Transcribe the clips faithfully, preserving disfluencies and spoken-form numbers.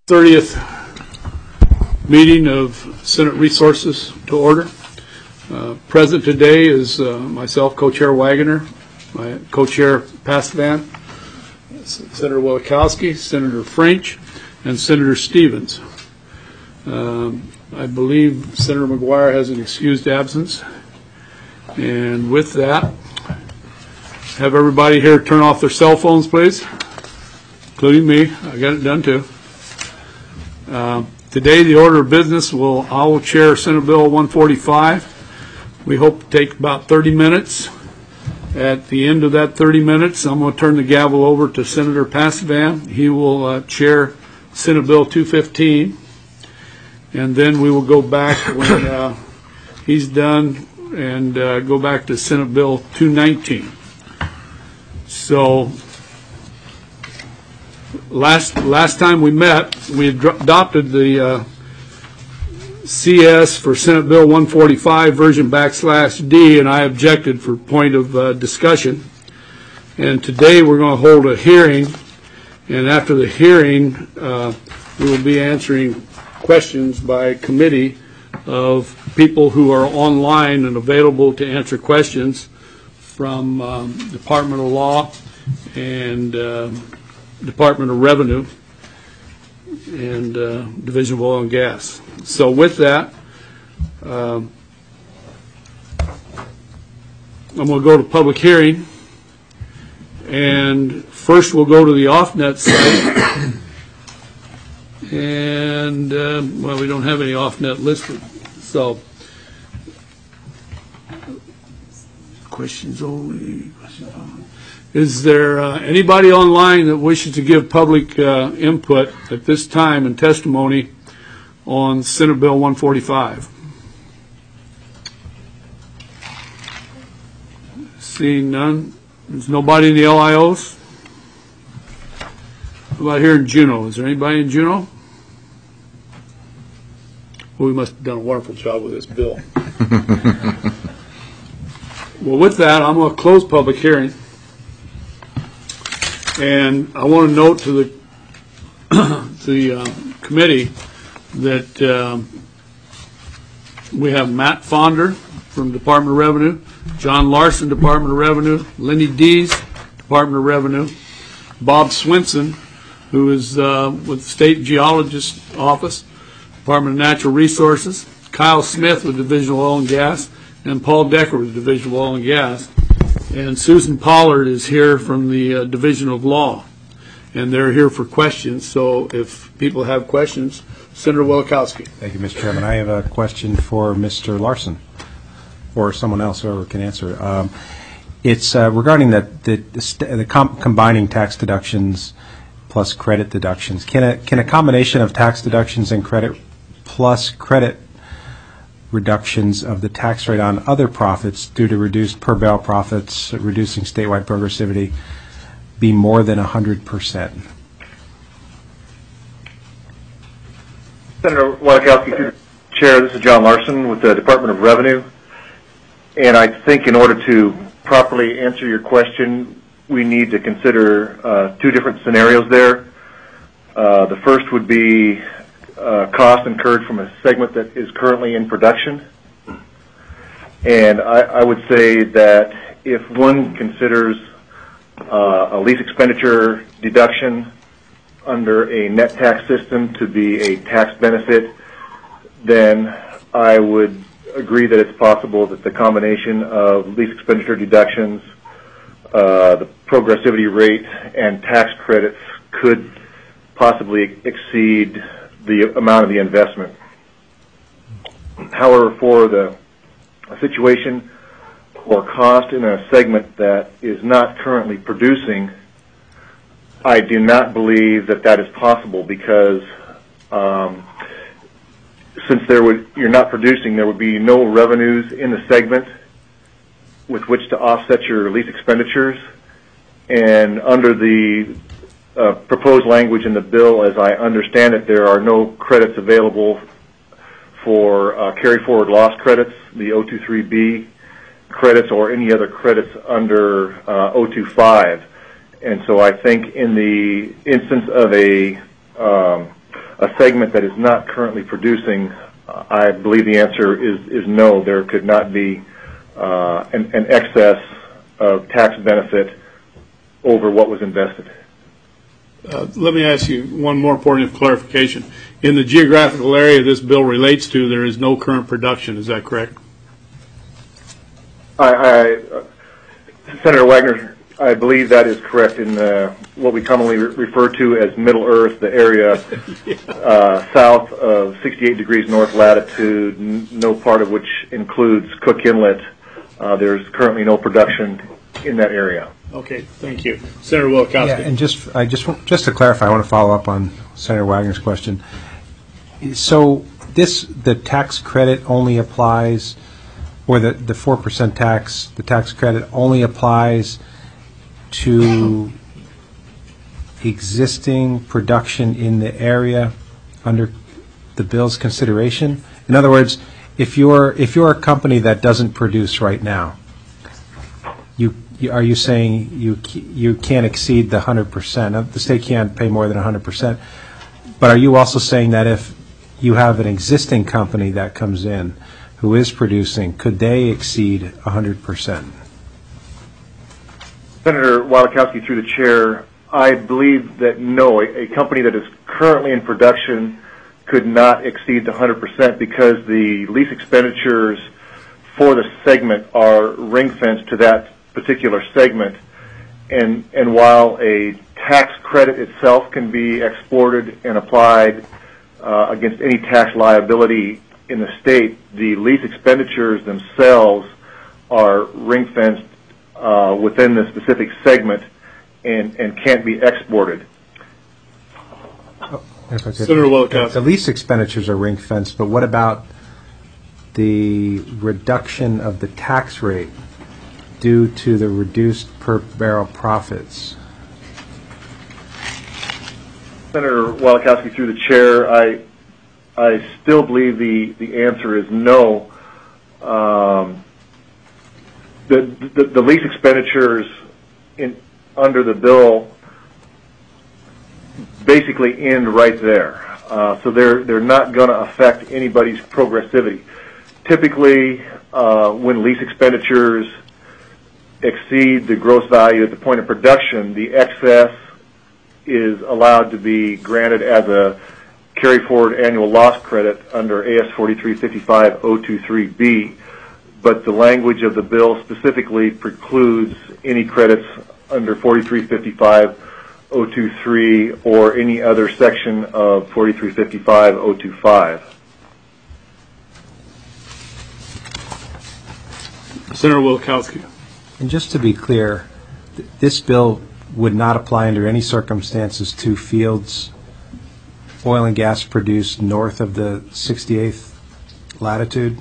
thirtieth meeting of Senate Resources to order. Uh, present today is uh, myself, Co-Chair Wagoner, my Co-Chair Pasavan, Senator Wielechowski, Senator French, and Senator Stevens. Um, I believe Senator McGuire has an excused absence. And with that, have everybody here turn off their cell phones, please, including me. I got it done too. Uh, today, the order of business will, I will chair Senate Bill one forty-five. We hope to take about thirty minutes. At the end of that thirty minutes, I'm going to turn the gavel over to Senator Pasavan. He will uh, chair Senate Bill two fifteen. And then we will go back when uh, he's done and uh, go back to Senate Bill two nineteen. So last last time we met, we adopted the uh, C S for Senate Bill one forty-five version backslash D, and I objected for point of uh, discussion. And today we're going to hold a hearing, and after the hearing, uh, we will be answering questions by committee of people who are online and available to answer questions from um, Department of Law and uh, Department of Revenue and uh, Division of Oil and Gas. So with that, um, I'm going to go to public hearing, and first we'll go to the off-net site. And, uh, well, we don't have any off-net listed. So, questions only. Is there uh, anybody online that wishes to give public uh, input at this time and testimony on Senate Bill one forty-five? Seeing none. There's nobody in the L I Os? How about here in Juneau? Is there anybody in Juneau? Well, we must have done a wonderful job with this bill. Well, with that, I'm going to close public hearing. And I want to note to the, the uh, committee that um, we have Matt Fonder from Department of Revenue, John Larson, Department of Revenue, Lenny Dees, Department of Revenue, Bob Swinson, who is uh, with the State Geologist Office, Department of Natural Resources, Kyle Smith with Division of Oil and Gas, and Paul Decker with Division of Oil and Gas. And Susan Pollard is here from the uh, Division of Law. And they're here for questions. So if people have questions, Senator Wielechowski. Thank you, Mister Chairman. I have a question for Mister Larson, or someone else, whoever can answer. Um, it's uh, regarding the, the, the com combining tax deductions plus credit deductions. Can a, can a combination of tax deductions and credit plus credit reductions of the tax rate on other profits due to reduced per barrel profits, reducing statewide progressivity, be more than one hundred percent? Senator Wielechowski, Chair, this is John Larson with the Department of Revenue. And I think in order to properly answer your question, we need to consider uh, two different scenarios there. Uh, the first would be uh, cost incurred from a segment that is currently in production. And I, I would say that if one considers uh, a lease expenditure deduction under a net tax system to be a tax benefit, then I would agree that it's possible that the combination of lease expenditure deductions, uh, the progressivity rate, and tax credits could possibly exceed the amount of the investment. However, for the situation or cost in a segment that is not currently producing, I do not believe that that is possible, because um, since there would, you're not producing, there would be no revenues in the segment with which to offset your lease expenditures. And under the uh, proposed language in the bill, as I understand it, there are no credits available for uh, carry forward loss credits, the oh two three B credits, or any other credits under uh, oh two five. And so I think in the instance of a, um, a a segment that is not currently producing, uh, I believe the answer is, is no. There could not be uh, an, an excess of tax benefit over what was invested. Uh, let me ask you one more point of clarification. In the geographical area this bill relates to, there is no current production. Is that correct? I, I uh, Senator Wagner, I believe that is correct in uh, what we commonly re refer to as Middle Earth, the area yeah. uh, south of sixty-eight degrees north latitude, n no part of which includes Cook Inlet. Uh, there's currently no production in that area. Okay, thank you. Senator Wilkowski. Yeah, and just I just just to clarify, I want to follow up on Senator Wagner's question. So this the tax credit only applies, or the the four percent tax, the tax credit only applies to existing production in the area under the bill's consideration. In other words, if you're if you're a company that doesn't produce right now, you are you saying you you can't exceed the one hundred percent? The state can't pay more than one hundred percent. But are you also saying that if you have an existing company that comes in who is producing, could they exceed one hundred percent? Senator Wildakowski, through the chair, I believe that no, a, a company that is currently in production could not exceed the one hundred percent because the lease expenditures for the segment are ring-fenced to that particular segment, and and while a tax credit itself can be exported and applied uh, against any tax liability in the state, the lease expenditures themselves are ring-fenced uh, within the specific segment and and can't be exported. If I could, Senator Wilkowski. The lease expenditures are ring-fenced, but what about the reduction of the tax rate due to the reduced per barrel profits? Senator Wildakowski, through the chair, I I still believe the the answer is no. Um, the, the the lease expenditures in under the bill basically end right there, uh, so they're they're not going to affect anybody's progressivity. Typically, uh, when lease expenditures exceed the gross value at the point of production, the excess is allowed to be granted as a carry forward annual loss credit under A S forty-three fifty-five oh twenty-three B, but the language of the bill specifically precludes any credits under forty-three fifty-five oh twenty-three or any other section of forty-three fifty-five oh twenty-five. Senator Wilkowski. And just to be clear, th this bill would not apply under any circumstances to fields, oil and gas produced north of the sixty-eighth latitude?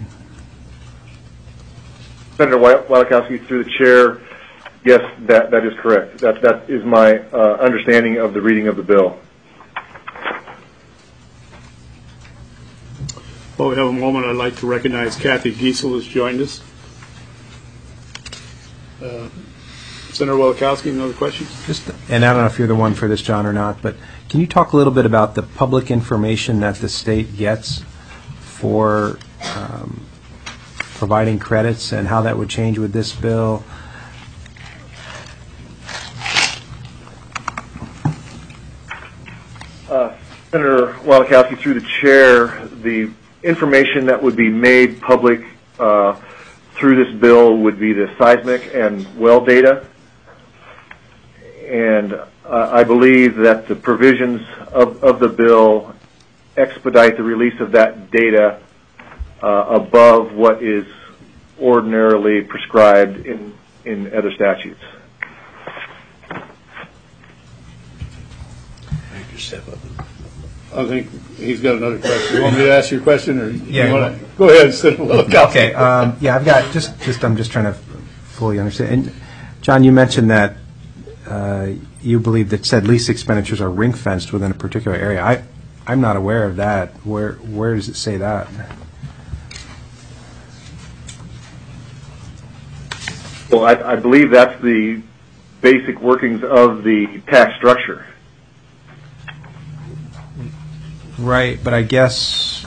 Senator Wildakowski, through the chair, yes, that, that is correct. That, that is my uh, understanding of the reading of the bill. Well, we have a moment. I'd like to recognize Kathy Giesel has joined us. Uh, Senator Wildakowski, another question? Just, and I don't know if you're the one for this, John, or not, but can you talk a little bit about the public information that the state gets for um, providing credits and how that would change with this bill? Uh, Senator Wildakowski, through the chair, the information that would be made public uh, through this bill would be the seismic and well data. And uh, I believe that the provisions of, of the bill expedite the release of that data uh, above what is ordinarily prescribed in, in other statutes. I think he's got another question. You want me to ask your question, or Yeah, you want to go ahead, Senator Wilkowski? Okay. Um, yeah, I've got just just I'm just trying to fully understand. And John, you mentioned that uh, you believe that said lease expenditures are ring fenced within a particular area. I I'm not aware of that. Where where does it say that? Well, I, I believe that's the basic workings of the tax structure. Right, but I guess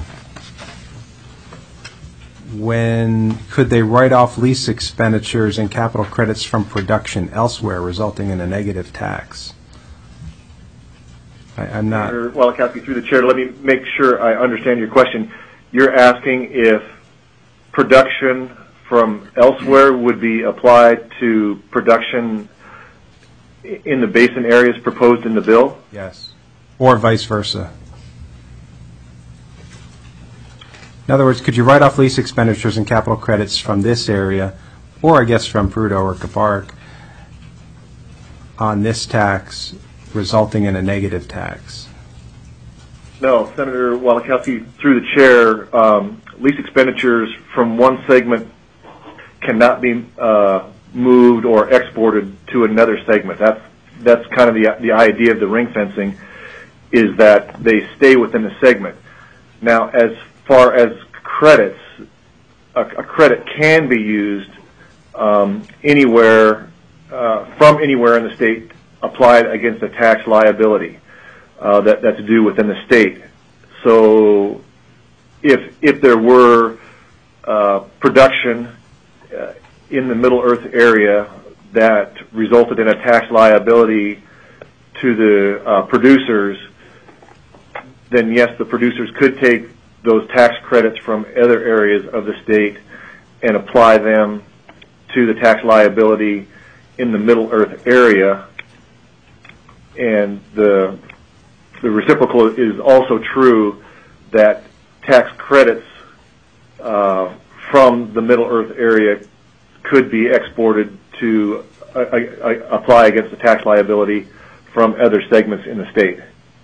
when, could they write off lease expenditures and capital credits from production elsewhere, resulting in a negative tax? I, I'm not... Senator Walikowski, through the chair, let me make sure I understand your question. You're asking if production from elsewhere would be applied to production in the basin areas proposed in the bill? Yes. Or vice versa. In other words, could you write off lease expenditures and capital credits from this area, or I guess from Prudhoe or Capark, on this tax, resulting in a negative tax? No, Senator Walikowski, through the chair, um, lease expenditures from one segment cannot be uh, moved or exported to another segment. That's that's kind of the the idea of the ring fencing, is that they stay within the segment. Now, as far as credits, a, a credit can be used um, anywhere uh, from anywhere in the state, applied against a tax liability uh, that that's due within the state. So, if if there were uh, production uh, in the Middle Earth area that resulted in a tax liability to the uh, producers, then yes, the producers could take those tax credits from other areas of the state and apply them to the tax liability in the Middle Earth area. And the the reciprocal is also true, that tax credits uh, from the Middle Earth area could be exported to uh, uh, apply against the tax liability from other segments in the state.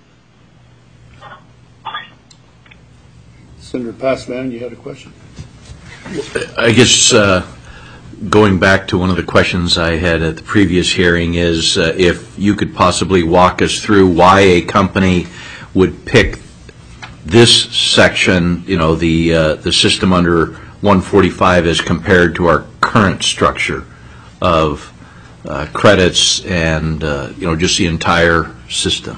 Senator Passman, you had a question? I guess uh, going back to one of the questions I had at the previous hearing is uh, if you could possibly walk us through why a company would pick this section, you know, the uh, the system under one forty-five as compared to our current structure of uh, credits and, uh, you know, just the entire system.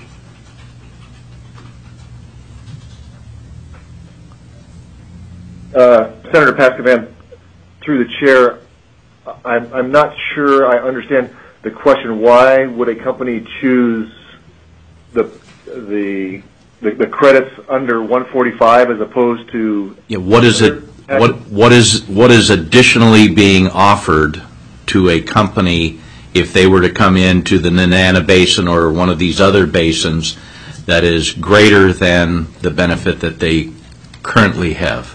Uh, Senator Paskavan, through the chair, I'm, I'm not sure I understand the question. Why would a company choose the the the, the credits under one forty-five as opposed to? Yeah, what is it? What what is what is additionally being offered to a company if they were to come into the Nenana Basin or one of these other basins that is greater than the benefit that they currently have?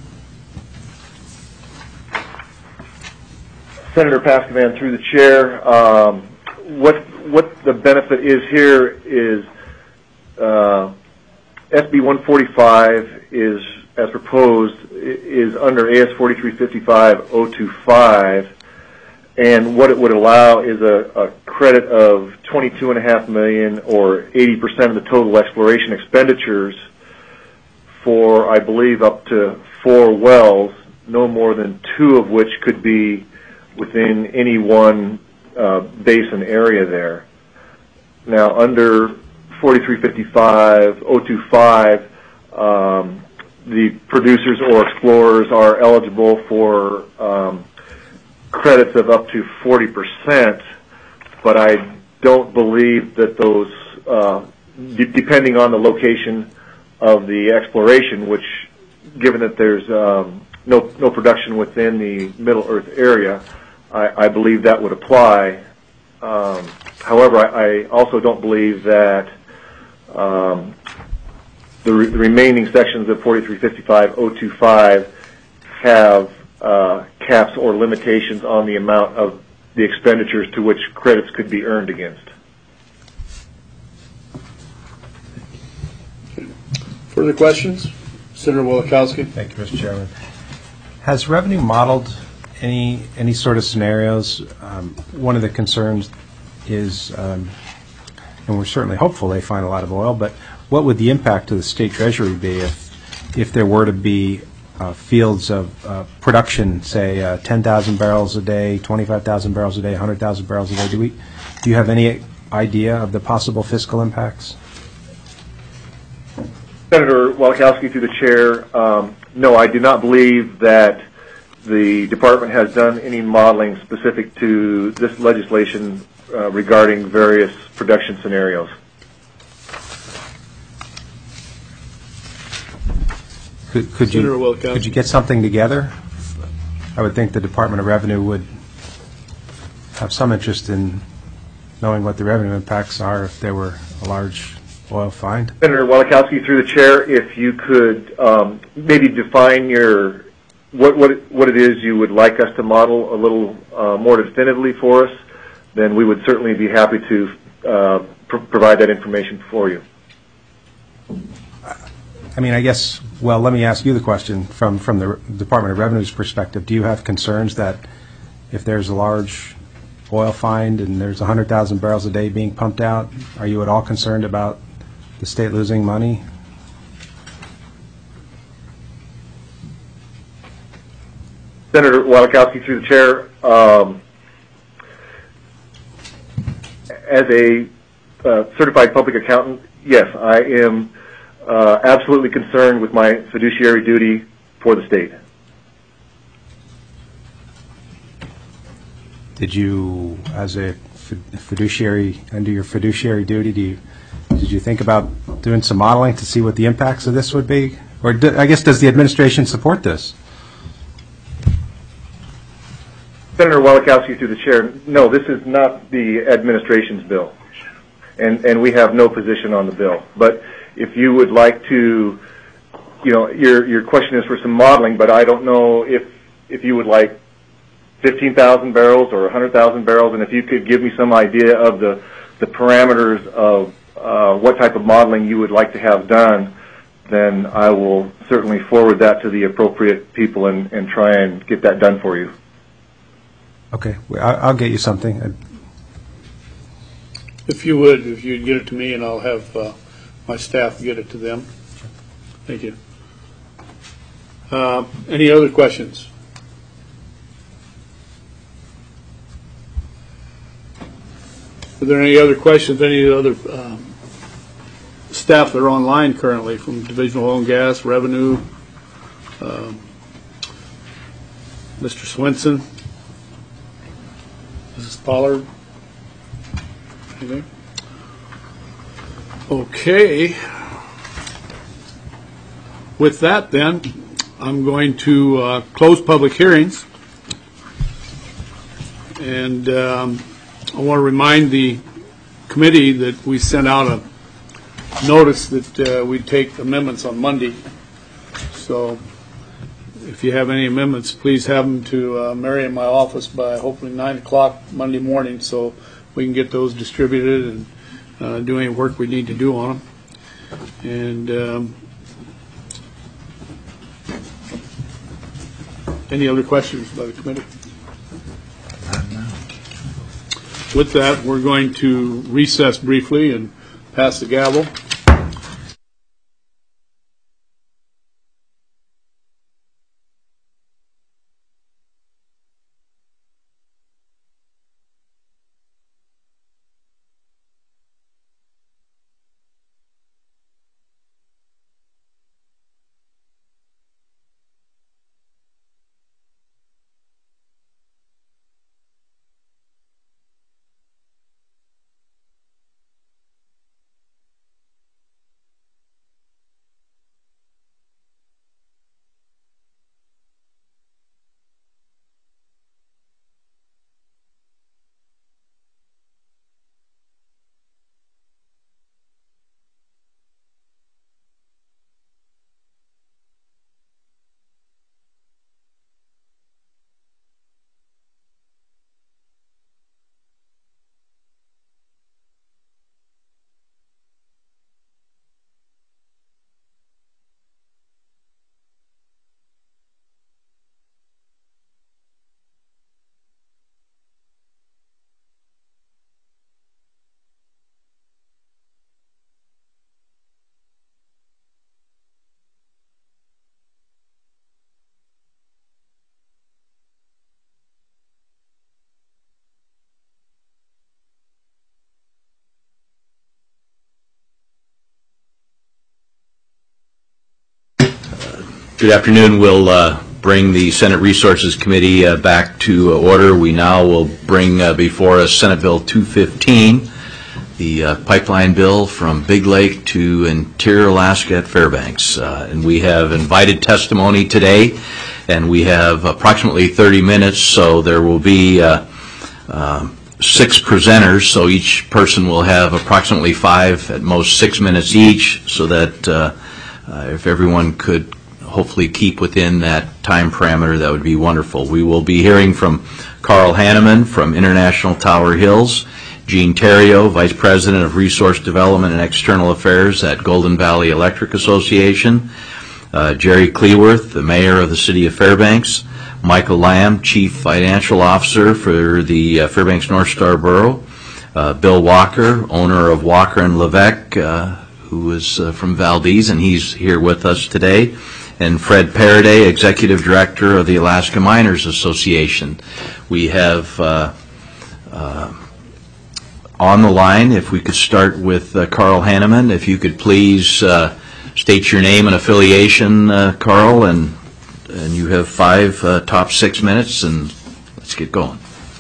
Senator Paskavan, through the chair, um, what what the benefit is here is uh, S B one forty-five is, as proposed, is under A S forty-three fifty-five dash oh twenty-five, and what it would allow is a, a credit of twenty-two point five million dollars or eighty percent of the total exploration expenditures for, I believe, up to four wells, no more than two of which could be within any one uh, basin area there. Now, under forty-three fifty-five dash oh twenty-five, um, the producers or explorers are eligible for um, credits of up to forty percent, but I don't believe that those, uh, d depending on the location of the exploration, which, given that there's um, no, no production within the Middle Earth area, I, I believe that would apply. Um, however, I, I also don't believe that um, the, re the remaining sections of forty-three fifty-five dash oh twenty-five have uh, caps or limitations on the amount of the expenditures to which credits could be earned against. Further questions? Senator Walikowski. Thank you, Mister Chairman. Has revenue modeled any any sort of scenarios? Um, one of the concerns is, um, and we're certainly hopeful they find a lot of oil, but what would the impact to the state treasury be if if there were to be uh, fields of uh, production, say uh, ten thousand barrels a day, twenty-five thousand barrels a day, one hundred thousand barrels a day? Do we do you have any idea of the possible fiscal impacts? Senator Walikowski, through the chair, um, no, I do not believe that the department has done any modeling specific to this legislation uh, regarding various production scenarios. Could, could Senator you Walikowski. could you get something together? I would think the Department of Revenue would have some interest in knowing what the revenue impacts are if there were a large oil find. Senator Walikowski, through the chair, if you could um, maybe define your what what it, what it is you would like us to model a little uh, more definitively for us, then we would certainly be happy to uh, pr provide that information for you. I mean, I guess, well, let me ask you the question from, from the Department of Revenue's perspective. Do you have concerns that if there's a large oil find and there's one hundred thousand barrels a day being pumped out, are you at all concerned about the state losing money? Senator Walikowski, through the chair, um, as a uh, certified public accountant, yes, I am uh, absolutely concerned with my fiduciary duty for the state. Did you, as a fiduciary, under your fiduciary duty, do you, did you think about doing some modeling to see what the impacts of this would be? Or do, I guess, does the administration support this? Senator Walikowski, through the chair, no, this is not the administration's bill, and and we have no position on the bill. But if you would like to, you know, your your question is for some modeling, but I don't know if if you would like fifteen thousand barrels or one hundred thousand barrels, and if you could give me some idea of the the parameters of uh, what type of modeling you would like to have done, then I will certainly forward that to the appropriate people and, and try and get that done for you. Okay, well, I- I'll get you something. If you would, if you'd get it to me, and I'll have uh, my staff get it to them. Thank you. Uh, Any other questions? Are there any other questions, any other um, staff that are online currently from Division of Oil and Gas, Revenue, um, Mister Swenson, Missus Pollard? Anything? Okay. With that, then, I'm going to uh, close public hearings. And um, I want to remind the committee that we sent out a notice that uh, we'd take amendments on Monday. So if you have any amendments, please have them to uh, Mary in my office by hopefully nine o'clock Monday morning so we can get those distributed and uh, do any work we need to do on them. And um, any other questions by the committee? With that, we're going to recess briefly and pass the gavel. Good afternoon. We'll uh, bring the Senate Resources Committee uh, back to order. We now will bring uh, before us Senate Bill two fifteen, the uh, pipeline bill from Big Lake to Interior Alaska at Fairbanks. Uh, and we have invited testimony today, and we have approximately thirty minutes, so there will be uh, uh, six presenters, so each person will have approximately five, at most six minutes each, so that uh, uh, if everyone could hopefully keep within that time parameter, that would be wonderful. We will be hearing from Carl Hanneman from International Tower Hills, Gene Theriault, Vice President of Resource Development and External Affairs at Golden Valley Electric Association, uh, Jerry Cleworth, the Mayor of the City of Fairbanks, Michael Lamb, Chief Financial Officer for the uh, Fairbanks North Star Borough, uh, Bill Walker, owner of Walker and Levesque, uh, who is uh, from Valdez, and he's here with us today, and Fred Paraday, Executive Director of the Alaska Miners Association. We have uh, uh, on the line, if we could start with uh, Carl Hanneman, if you could please uh, state your name and affiliation, uh, Carl, and and you have five uh, top six minutes, and let's get going.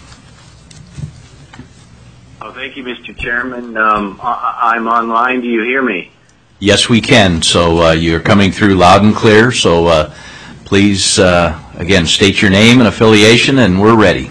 Oh, thank you, Mister Chairman. Um, I- I'm online. Do you hear me? Yes, we can. So uh, you're coming through loud and clear. So uh, please, uh, again, state your name and affiliation, and we're ready.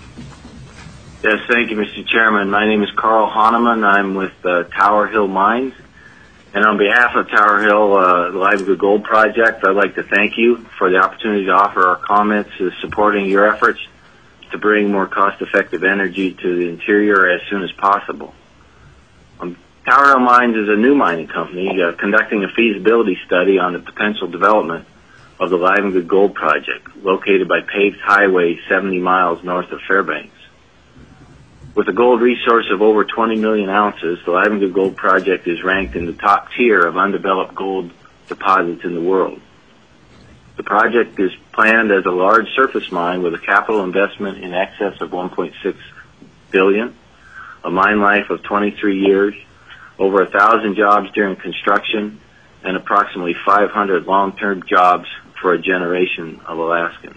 Yes, thank you, Mister Chairman. My name is Carl Hanneman. I'm with uh, Tower Hill Mines. And on behalf of Tower Hill, uh, the Livelihood Gold Project, I'd like to thank you for the opportunity to offer our comments uh, supporting your efforts to bring more cost-effective energy to the interior as soon as possible. Um, Tower Hill Mines is a new mining company uh, conducting a feasibility study on the potential development of the Livelihood Gold Project, located by paved highway seventy miles north of Fairbanks. With a gold resource of over twenty million ounces, the Livelihood Gold Project is ranked in the top tier of undeveloped gold deposits in the world. The project is planned as a large surface mine with a capital investment in excess of one point six billion dollars, a mine life of twenty-three years, over one thousand jobs during construction, and approximately five hundred long-term jobs for a generation of Alaskans.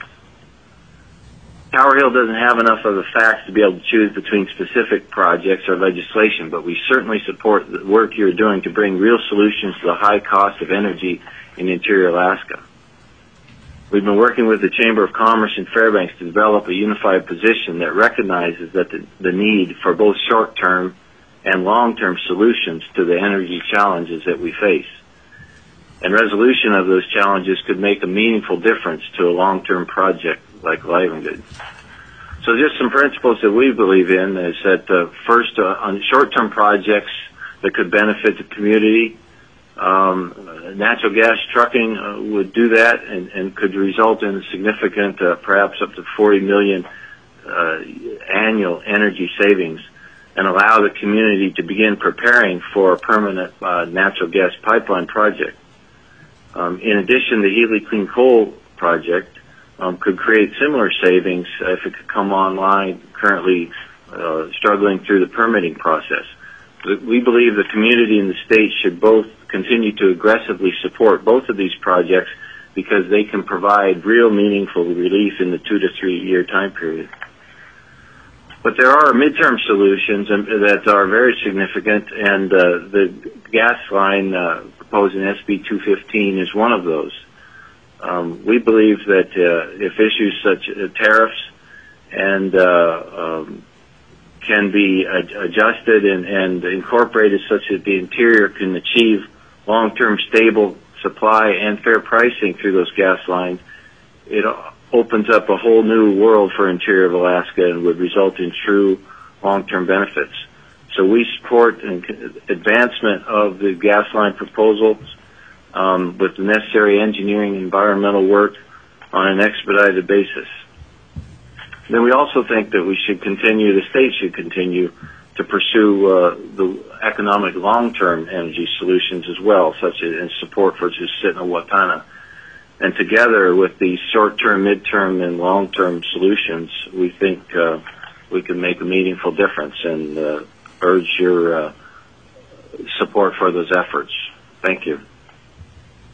Tower Hill doesn't have enough of the facts to be able to choose between specific projects or legislation, but we certainly support the work you're doing to bring real solutions to the high cost of energy in interior Alaska. We've been working with the Chamber of Commerce in Fairbanks to develop a unified position that recognizes that the, the need for both short-term and long-term solutions to the energy challenges that we face. And resolution of those challenges could make a meaningful difference to a long-term project like Livelihood. So just some principles that we believe in is that uh, first, uh, on short-term projects that could benefit the community, um, natural gas trucking uh, would do that and, and could result in significant, uh, perhaps up to forty million uh, annual energy savings, and allow the community to begin preparing for a permanent uh, natural gas pipeline project. Um, in addition, the Healy Clean Coal project um, could create similar savings uh, if it could come online, currently uh, struggling through the permitting process. We believe the community and the state should both continue to aggressively support both of these projects because they can provide real meaningful relief in the two to three year time period. But there are midterm solutions that are very significant, and uh, the gas line uh, proposed in S B two fifteen is one of those. Um, we believe that uh, if issues such as tariffs and uh, um, can be ad- adjusted and, and incorporated such that the interior can achieve long-term stable supply and fair pricing through those gas lines, it opens up a whole new world for interior of Alaska and would result in true long-term benefits. So we support an advancement of the gas line proposals um, with the necessary engineering and environmental work on an expedited basis. Then we also think that we should continue, the state should continue to pursue uh, the economic long-term energy solutions as well, such as and support for Susitna-Wautanah. And together with these short-term, mid-term, and long-term solutions, we think uh, we can make a meaningful difference and uh, urge your uh, support for those efforts. Thank you.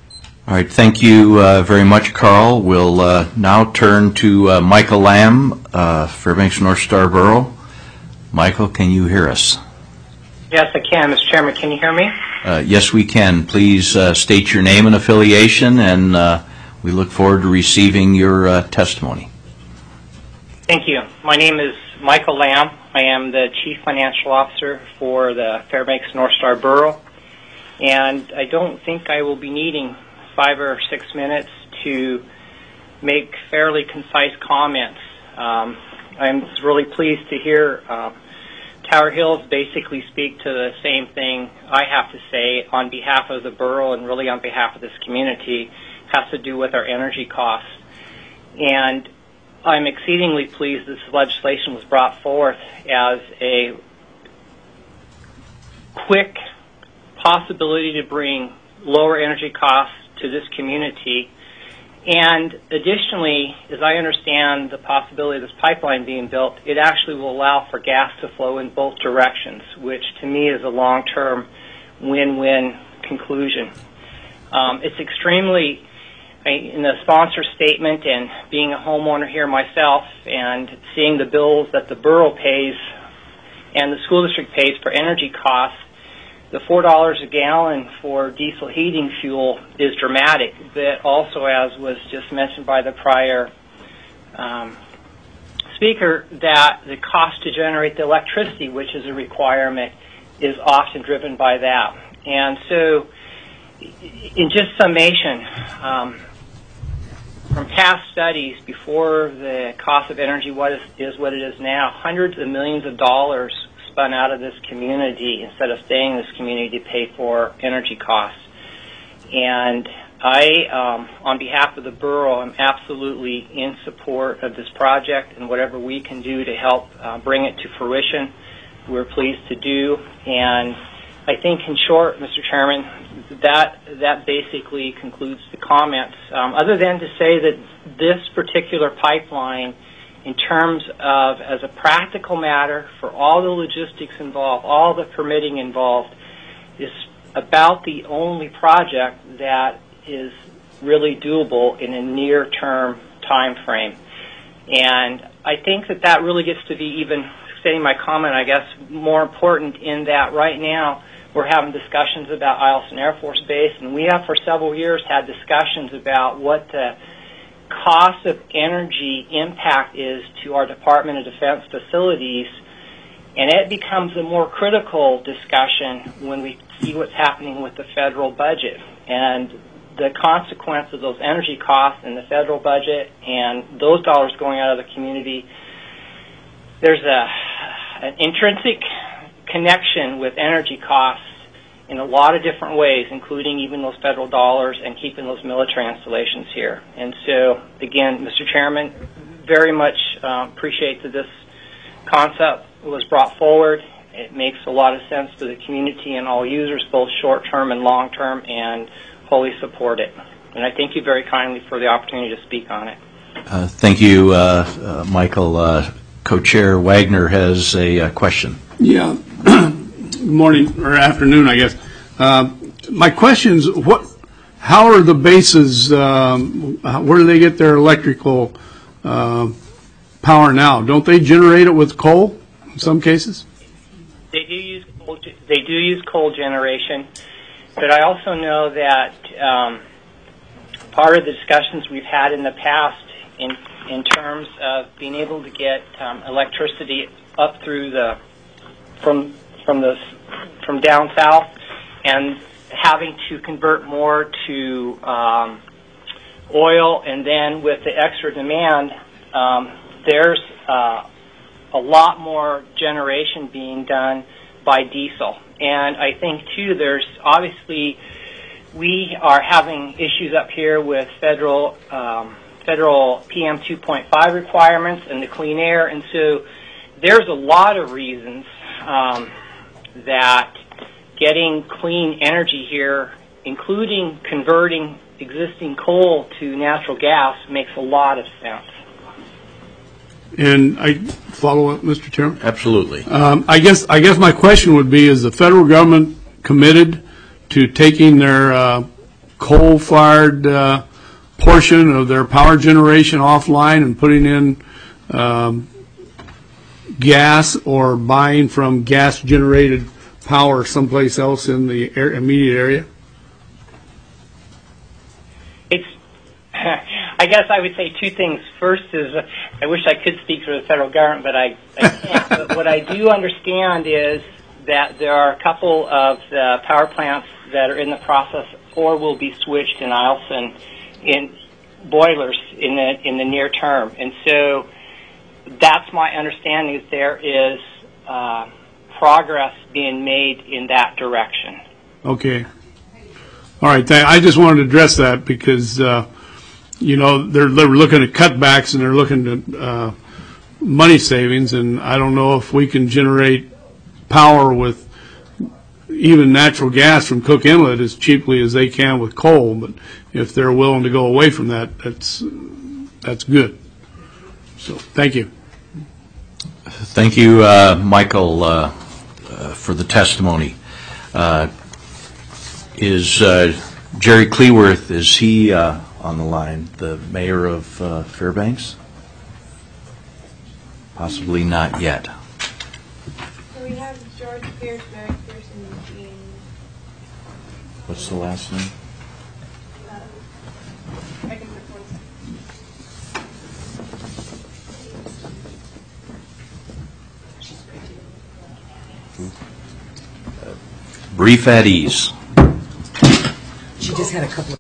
All right, thank you uh, very much, Carl. We'll uh, now turn to uh, Michael Lamb, uh, Fairbanks North Star Borough. Michael, can you hear us? Yes, I can, Mister Chairman. Can you hear me? Uh, yes, we can. Please uh, state your name and affiliation, and uh, we look forward to receiving your uh, testimony. Thank you. My name is Michael Lamb. I am the Chief Financial Officer for the Fairbanks North Star Borough, and I don't think I will be needing five or six minutes to make fairly concise comments. Um, I'm really pleased to hear uh, Tower Hills basically speak to the same thing I have to say on behalf of the borough and really on behalf of this community. It has to do with our energy costs. And I'm exceedingly pleased this legislation was brought forth as a quick possibility to bring lower energy costs to this community. And additionally, as I understand the possibility of this pipeline being built, it actually will allow for gas to flow in both directions, which to me is a long-term win-win conclusion. Um, it's extremely, in the sponsor statement and being a homeowner here myself and seeing the bills that the borough pays and the school district pays for energy costs, the four dollars a gallon for diesel heating fuel is dramatic, but also, as was just mentioned by the prior um, speaker, that the cost to generate the electricity, which is a requirement, is often driven by that. And so, in just summation, um, from past studies, before the cost of energy what is, is what it is now, hundreds of millions of dollars spun out of this community instead of staying in this community to pay for energy costs. And I, um, on behalf of the borough, am absolutely in support of this project, and whatever we can do to help uh, bring it to fruition, we're pleased to do. And I think, in short, Mister Chairman, that that basically concludes the comments, um, other than to say that this particular pipeline, in terms of, as a practical matter, for all the logistics involved, all the permitting involved, is about the only project that is really doable in a near-term time frame. And I think that that really gets to be, even stating my comment, I guess, more important in that right now we're having discussions about Eielson Air Force Base, and we have for several years had discussions about what the cost of energy impact is to our Department of Defense facilities, and it becomes a more critical discussion when we see what's happening with the federal budget and the consequence of those energy costs in the federal budget and those dollars going out of the community. There's a an intrinsic connection with energy costs in a lot of different ways, including even those federal dollars and keeping those military installations here. And so, again, Mister Chairman, very much uh, appreciate that this concept was brought forward. It makes a lot of sense to the community and all users, both short-term and long-term, and wholly support it. And I thank you very kindly for the opportunity to speak on it. Uh, thank you, uh, uh, Michael. Uh, Co-Chair Wagner has a uh, question. Yeah. Good morning, or afternoon, I guess. Uh, my question is, what, how are the bases, um, where do they get their electrical uh, power now? Don't they generate it with coal in some cases? They do use coal, they do use coal generation, but I also know that um, part of the discussions we've had in the past in in terms of being able to get um, electricity up through the from from the from down south, and having to convert more to um, oil, and then with the extra demand, um, there's uh, a lot more generation being done by diesel. And I think too, there's obviously we are having issues up here with federal um, federal P M two point five requirements and the clean air, and so there's a lot of reasons um, that getting clean energy here, including converting existing coal to natural gas, makes a lot of sense. And I follow up, Mister Chairman? Absolutely. Um, I guess I guess my question would be: is the federal government committed to taking their uh, coal-fired uh, portion of their power generation offline and putting in um, gas, or buying from gas-generated power someplace else in the air, immediate area? It's, I guess I would say two things. First is, uh, I wish I could speak for the federal government, but I, I can't. But what I do understand is that there are a couple of the power plants that are in the process or will be switched in Eielson in boilers in the in the near term. And so that's my understanding, is there is uh, progress being made in that direction. Okay. All right. Th- I just wanted to address that because, uh, you know, they're, they're looking at cutbacks and they're looking at uh, money savings, and I don't know if we can generate power with even natural gas from Cook Inlet as cheaply as they can with coal. But if they're willing to go away from that, that's that's good. So thank you. Thank you, uh, Michael, uh, uh, for the testimony. Uh, is uh, Jerry Cleworth, is he uh, on the line, the mayor of uh, Fairbanks? Possibly not yet. So we have George Pierce, Mary Pearson, Eugene. What's the last name? Uh, I can put one second. Brief at ease. She just had a couple of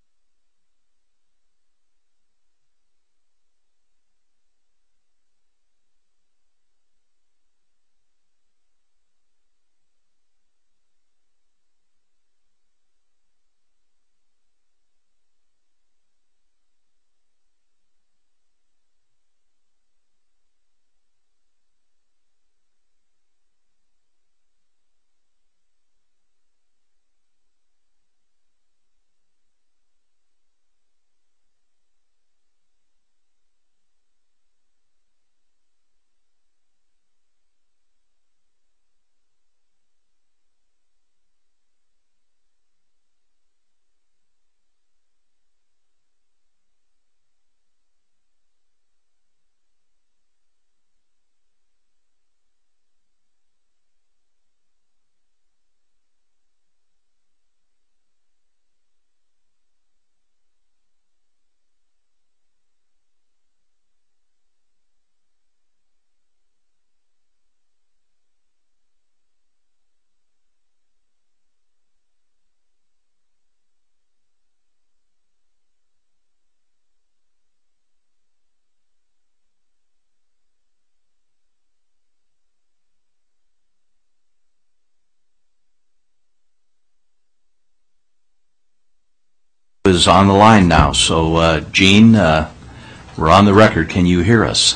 Is on the line now. So, uh, Gene, uh, we're on the record. Can you hear us?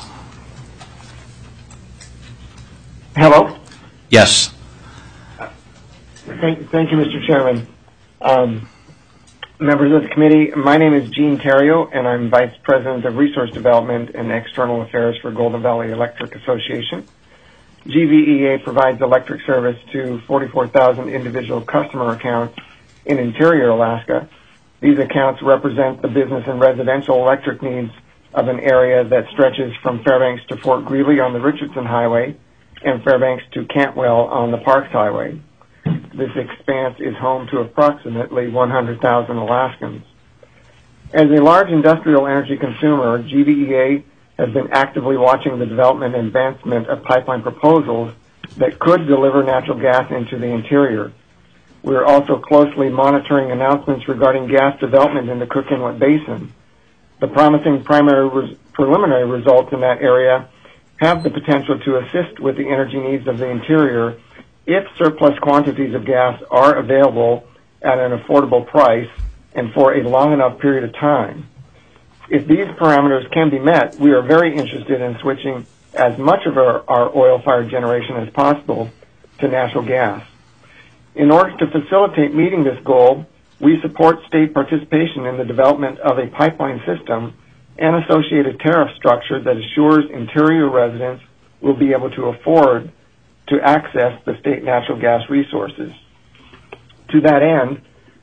Hello. Yes. Thank, thank you, Mister Chairman. Um, members of the committee, my name is Gene Terrio, and I'm Vice President of Resource Development and External Affairs for Golden Valley Electric Association. G V E A provides electric service to forty-four thousand individual customer accounts in interior Alaska. These accounts represent the business and residential electric needs of an area that stretches from Fairbanks to Fort Greely on the Richardson Highway and Fairbanks to Cantwell on the Parks Highway. This expanse is home to approximately one hundred thousand Alaskans. As a large industrial energy consumer, G V E A has been actively watching the development and advancement of pipeline proposals that could deliver natural gas into the interior. We are also closely monitoring announcements regarding gas development in the Cook Inlet Basin. The promising primary res- preliminary results in that area have the potential to assist with the energy needs of the interior if surplus quantities of gas are available at an affordable price and for a long enough period of time. If these parameters can be met, we are very interested in switching as much of our, our oil-fired generation as possible to natural gas. In order to facilitate meeting this goal, we support state participation in the development of a pipeline system and associated tariff structure that assures interior residents will be able to afford to access the state natural gas resources. To that end,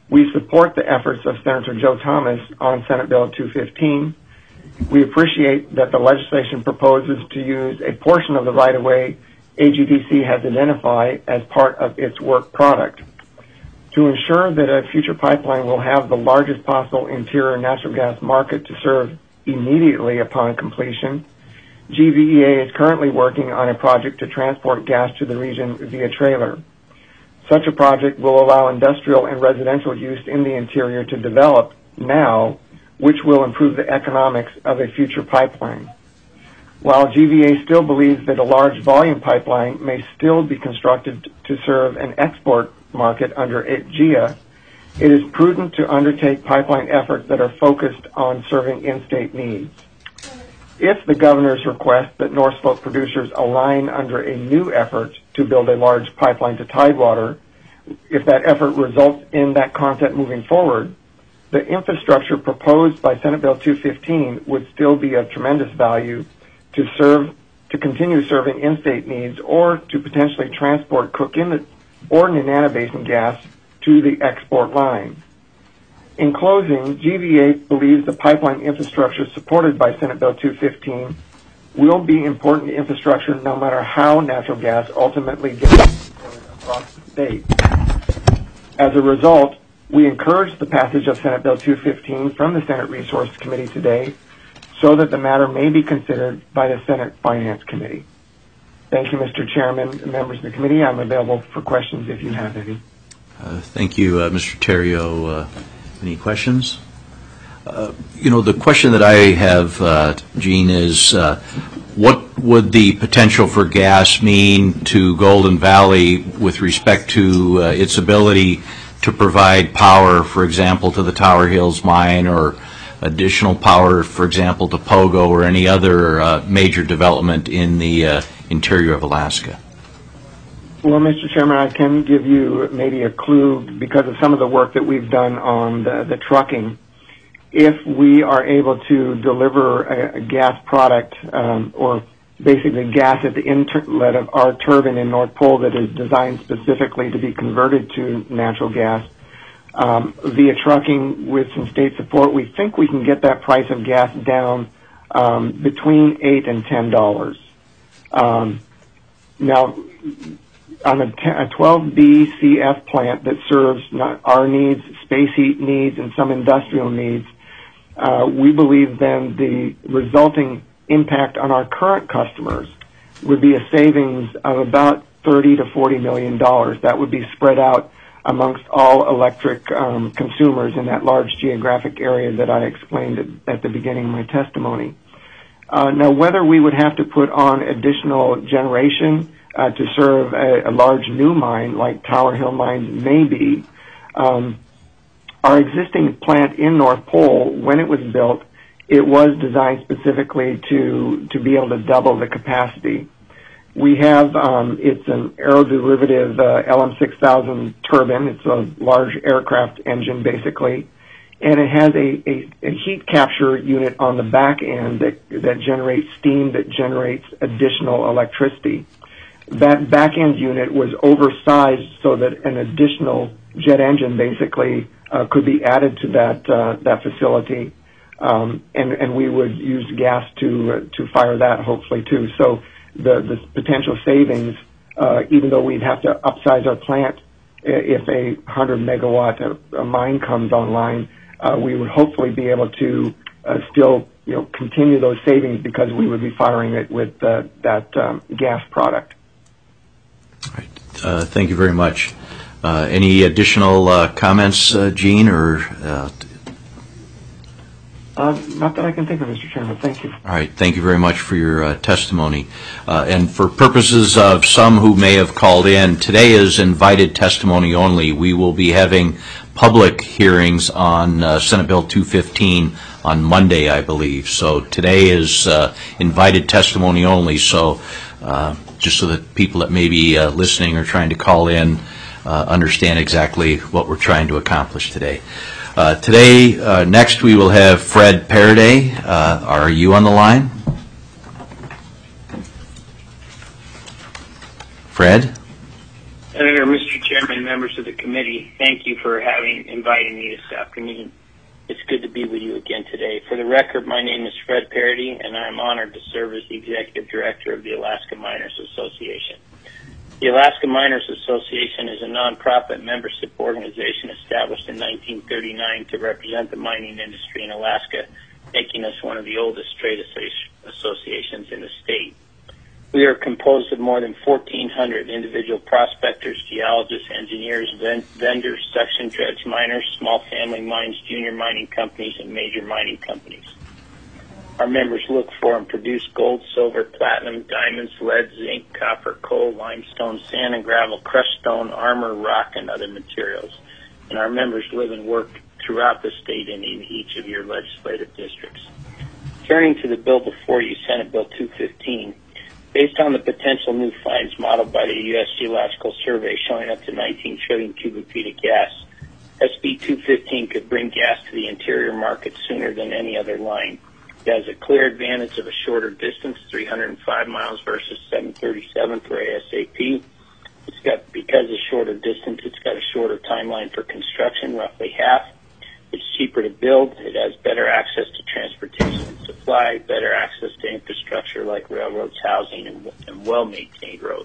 We support the efforts of Senator Joe Thomas on Senate Bill two fifteen. We appreciate that the legislation proposes to use a portion of the right-of-way A G D C has identified as part of its work product. To ensure that a future pipeline will have the largest possible interior natural gas market to serve immediately upon completion, G V E A is currently working on a project to transport gas to the region via trailer. Such a project will allow industrial and residential use in the interior to develop now, which will improve the economics of a future pipeline. While G V A still believes that a large volume pipeline may still be constructed to serve an export market under G I A, it is prudent to undertake pipeline efforts that are focused on serving in-state needs. If the governor's request that North Slope producers align under a new effort to build a large pipeline to Tidewater, if that effort results in that concept moving forward, the infrastructure proposed by Senate Bill two fifteen would still be of tremendous value to serve, to continue serving in-state needs or to potentially transport Cook Inlet or Nenana Basin gas to the export line. In closing, G V A believes the pipeline infrastructure supported by Senate Bill two fifteen will be important infrastructure no matter how natural gas ultimately gets across the state. As a result, we encourage the passage of Senate Bill two fifteen from the Senate Resource Committee today so that the matter may be considered by the Senate Finance Committee. Thank you, Mister Chairman and members of the committee. I'm available for questions if you have any. Uh, thank you, uh, Mister Terrio. Uh, any questions? Uh, you know, the question that I have, uh, Gene, is uh, what would the potential for gas mean to Golden Valley with respect to uh, its ability to provide power, for example, to the Tower Hills mine, or additional power, for example, to Pogo or any other uh, major development in the uh, interior of Alaska? Well, Mister Chairman, I can give you maybe a clue because of some of the work that we've done on the, the trucking. If we are able to deliver a, a gas product, um, or basically gas at the inlet of our turbine in North Pole that is designed specifically to be converted to natural gas, um, via trucking with some state support, we think we can get that price of gas down um, between eight and ten dollars. Um, now, on a twelve B C F plant that serves not our needs, space heat needs, and some industrial needs, uh, we believe then the resulting impact on our current customers would be a savings of about thirty to forty million dollars. That would be spread out amongst all electric um, consumers in that large geographic area that I explained at, at the beginning of my testimony. Uh, now, whether we would have to put on additional generation Uh, to serve a, a large new mine like Tower Hill Mines may be. Um, our existing plant in North Pole, when it was built, it was designed specifically to to be able to double the capacity. We have, um, it's an aeroderivative uh, L M six thousand turbine. It's a large aircraft engine, basically, and it has a, a, a heat capture unit on the back end that, that generates steam that generates additional electricity. That back-end unit was oversized so that an additional jet engine basically uh, could be added to that uh, that facility, um, and and we would use gas to uh, to fire that hopefully too. So the the potential savings, uh, even though we'd have to upsize our plant if a one hundred megawatt a mine comes online, uh, we would hopefully be able to uh, still you know continue those savings because we would be firing it with uh, that um, gas product. All right. Uh, thank you very much. Uh, any additional uh, comments, uh, Gene, or? Uh, uh, not that I can think of, Mister Chairman. Thank you. All right. Thank you very much for your uh, testimony. Uh, and for purposes of some who may have called in, today is invited testimony only. We will be having public hearings on uh, Senate Bill two fifteen on Monday, I believe. So today is uh, invited testimony only. So. Uh, just so that people that may be uh, listening or trying to call in uh, understand exactly what we're trying to accomplish today. Uh, today, uh, next we will have Fred Paraday. Uh, are you on the line? Fred? Senator, Mister Chairman, members of the committee, thank you for having invited me this afternoon. It's good to be with you again today. For the record, my name is Fred Parody, and I'm honored to serve as the Executive Director of the Alaska Miners Association. The Alaska Miners Association is a nonprofit membership organization established in nineteen thirty-nine to represent the mining industry in Alaska, making us one of the oldest trade associations in the state. We are composed of more than fourteen hundred individual prospectors, geologists, engineers, vendors, suction dredge miners, small family mines, junior mining companies, and major mining companies. Our members look for and produce gold, silver, platinum, diamonds, lead, zinc, copper, coal, limestone, sand and gravel, crushed stone, armor, rock, and other materials. And our members live and work throughout the state and in each of your legislative districts. Turning to the bill before you, Senate Bill two fifteen, based on the potential new finds modeled by the U S Geological Survey showing up to nineteen trillion cubic feet of gas, S B two fifteen could bring gas to the interior market sooner than any other line. It has a clear advantage of a shorter distance, three hundred five miles versus seven thirty-seven for ASAP. It's got, because of shorter distance, it's got a shorter timeline for construction, roughly half. It's cheaper to build. It has better access to transportation and supply, better access to infrastructure like railroads, housing, and, and well-maintained roads.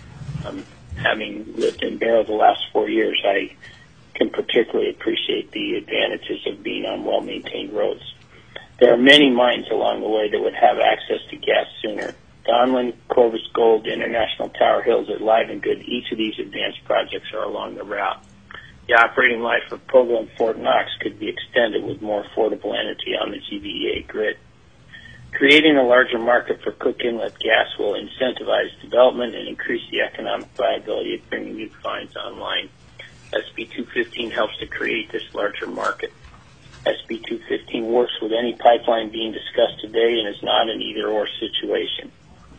Um, having lived in Barrow the last four years, I can particularly appreciate the advantages of being on well-maintained roads. There are many mines along the way that would have access to gas sooner. Donlin, Corvus Gold, International Tower Hills, at Live and Good, each of these advanced projects are along the route. The operating life of Pogo and Fort Knox could be extended with more affordable energy on the G V E A grid. Creating a larger market for Cook Inlet gas will incentivize development and increase the economic viability of bringing new finds online. S B two fifteen helps to create this larger market. S B two fifteen works with any pipeline being discussed today and is not an either-or situation.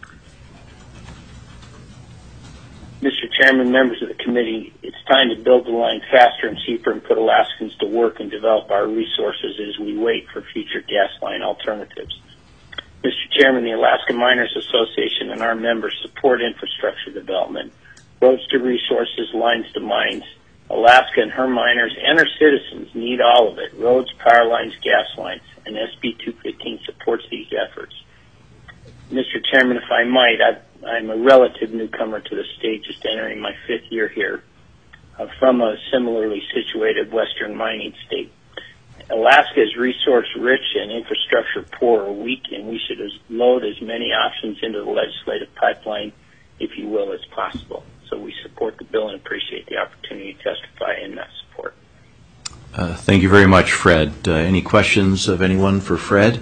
Mister Chairman, members of the committee, it's time to build the line faster and cheaper and put Alaskans to work and develop our resources as we wait for future gas line alternatives. Mister Chairman, the Alaska Miners Association and our members support infrastructure development, roads to resources, lines to mines. Alaska and her miners and her citizens need all of it, roads, power lines, gas lines, and S B two fifteen supports these efforts. Mister Chairman, if I might, I've, I'm a relative newcomer to the state, just entering my fifth year here, uh, from a similarly situated western mining state. Alaska is resource-rich and infrastructure-poor or weak, and we should load as many options into the legislative pipeline, if you will, as possible. So we support the bill and appreciate the opportunity to testify in that support. Uh, thank you very much, Fred. Uh, any questions of anyone for Fred?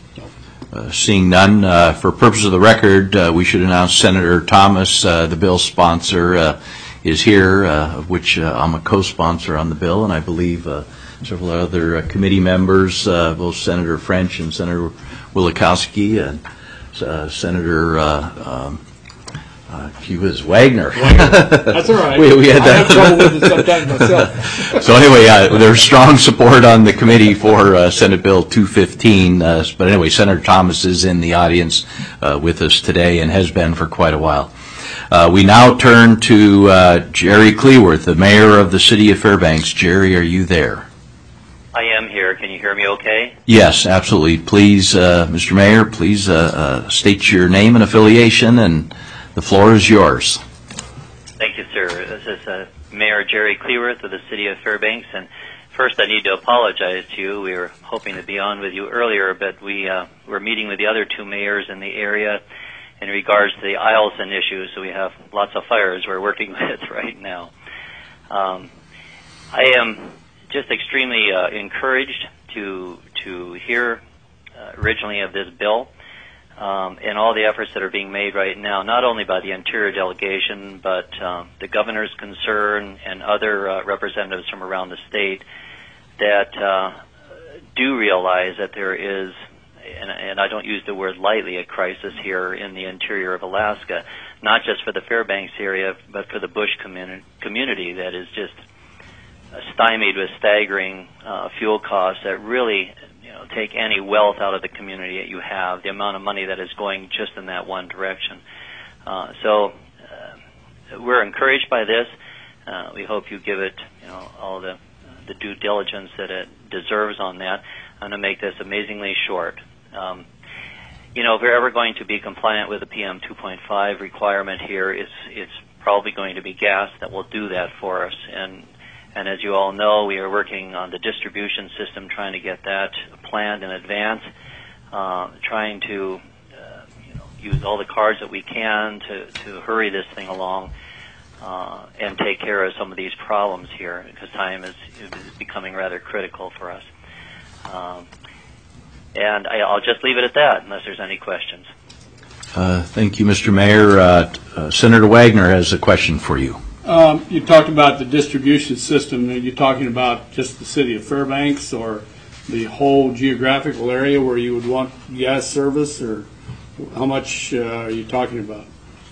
Uh, seeing none, uh, for purpose of the record, uh, we should announce Senator Thomas, uh, the bill sponsor, uh, is here, uh, of which uh, I'm a co-sponsor on the bill, and I believe uh, several other uh, committee members, uh, both Senator French and Senator Wielechowski, and uh, Senator uh, um, Uh, he was Wagner. That's all right. we, we had I that. have trouble with it sometimes myself. So anyway, uh, there's strong support on the committee for uh, Senate Bill two fifteen. Uh, but anyway, Senator Thomas is in the audience uh, with us today and has been for quite a while. Uh, we now turn to uh, Jerry Cleworth, the mayor of the city of Fairbanks. Jerry, are you there? I am here. Can you hear me okay? Yes, absolutely. Please, uh, Mister Mayor, please uh, uh, state your name and affiliation, and the floor is yours. Thank you, sir. This is uh, Mayor Jerry Cleworth of the city of Fairbanks. And first, I need to apologize to you. We were hoping to be on with you earlier, but we uh, were meeting with the other two mayors in the area in regards to the Eielson issue, so we have lots of fires we're working with right now. Um, I am just extremely uh, encouraged to to hear uh, originally of this bill. Um, and all the efforts that are being made right now, not only by the Interior Delegation, but um, the Governor's concern and other uh, representatives from around the state that uh, do realize that there is, and, and I don't use the word lightly, a crisis here in the interior of Alaska, not just for the Fairbanks area, but for the bush communi- community that is just stymied with staggering uh, fuel costs that really take any wealth out of the community that you have, the amount of money that is going just in that one direction. Uh, so uh, we're encouraged by this. Uh, we hope you give it, you know, all the the due diligence that it deserves on that. I'm going to make this amazingly short. Um, you know, if we're ever going to be compliant with the P M two point five requirement here, it's it's probably going to be gas that will do that for us. And and as you all know, we are working on the distribution system, trying to get that planned in advance, uh, trying to uh, you know, use all the cards that we can to, to hurry this thing along uh, and take care of some of these problems here, because time is, is becoming rather critical for us. Um, and I, I'll just leave it at that, unless there's any questions. Uh, thank you, Mister Mayor. Uh, uh, Senator Wagner has a question for you. Um, you talked about the distribution system. Are you talking about just the city of Fairbanks or the whole geographical area where you would want gas service, or how much uh, are you talking about?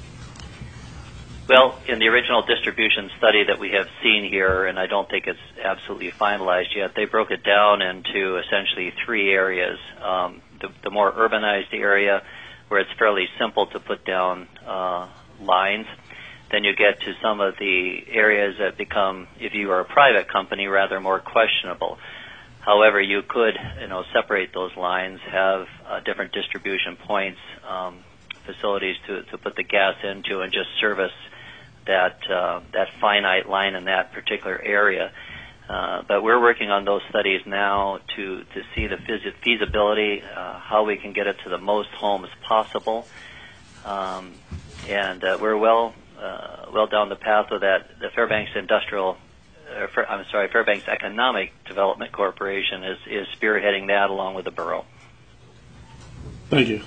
Well, in the original distribution study that we have seen here, and I don't think it's absolutely finalized yet, they broke it down into essentially three areas. Um, the, the more urbanized area, where it's fairly simple to put down uh, lines. Then you get to some of the areas that become, if you are a private company, rather more questionable. However, you could, you know, separate those lines, have uh, different distribution points, um, facilities to, to put the gas into, and just service that uh, that finite line in that particular area. Uh, but we're working on those studies now to, to see the feas- feasibility, uh, how we can get it to the most homes possible. Um, and uh, we're well uh, well down the path with that. The Fairbanks Industrial, uh, Fair, I'm sorry, Fairbanks Economic Development Corporation is, is spearheading that along with the borough. Thank you.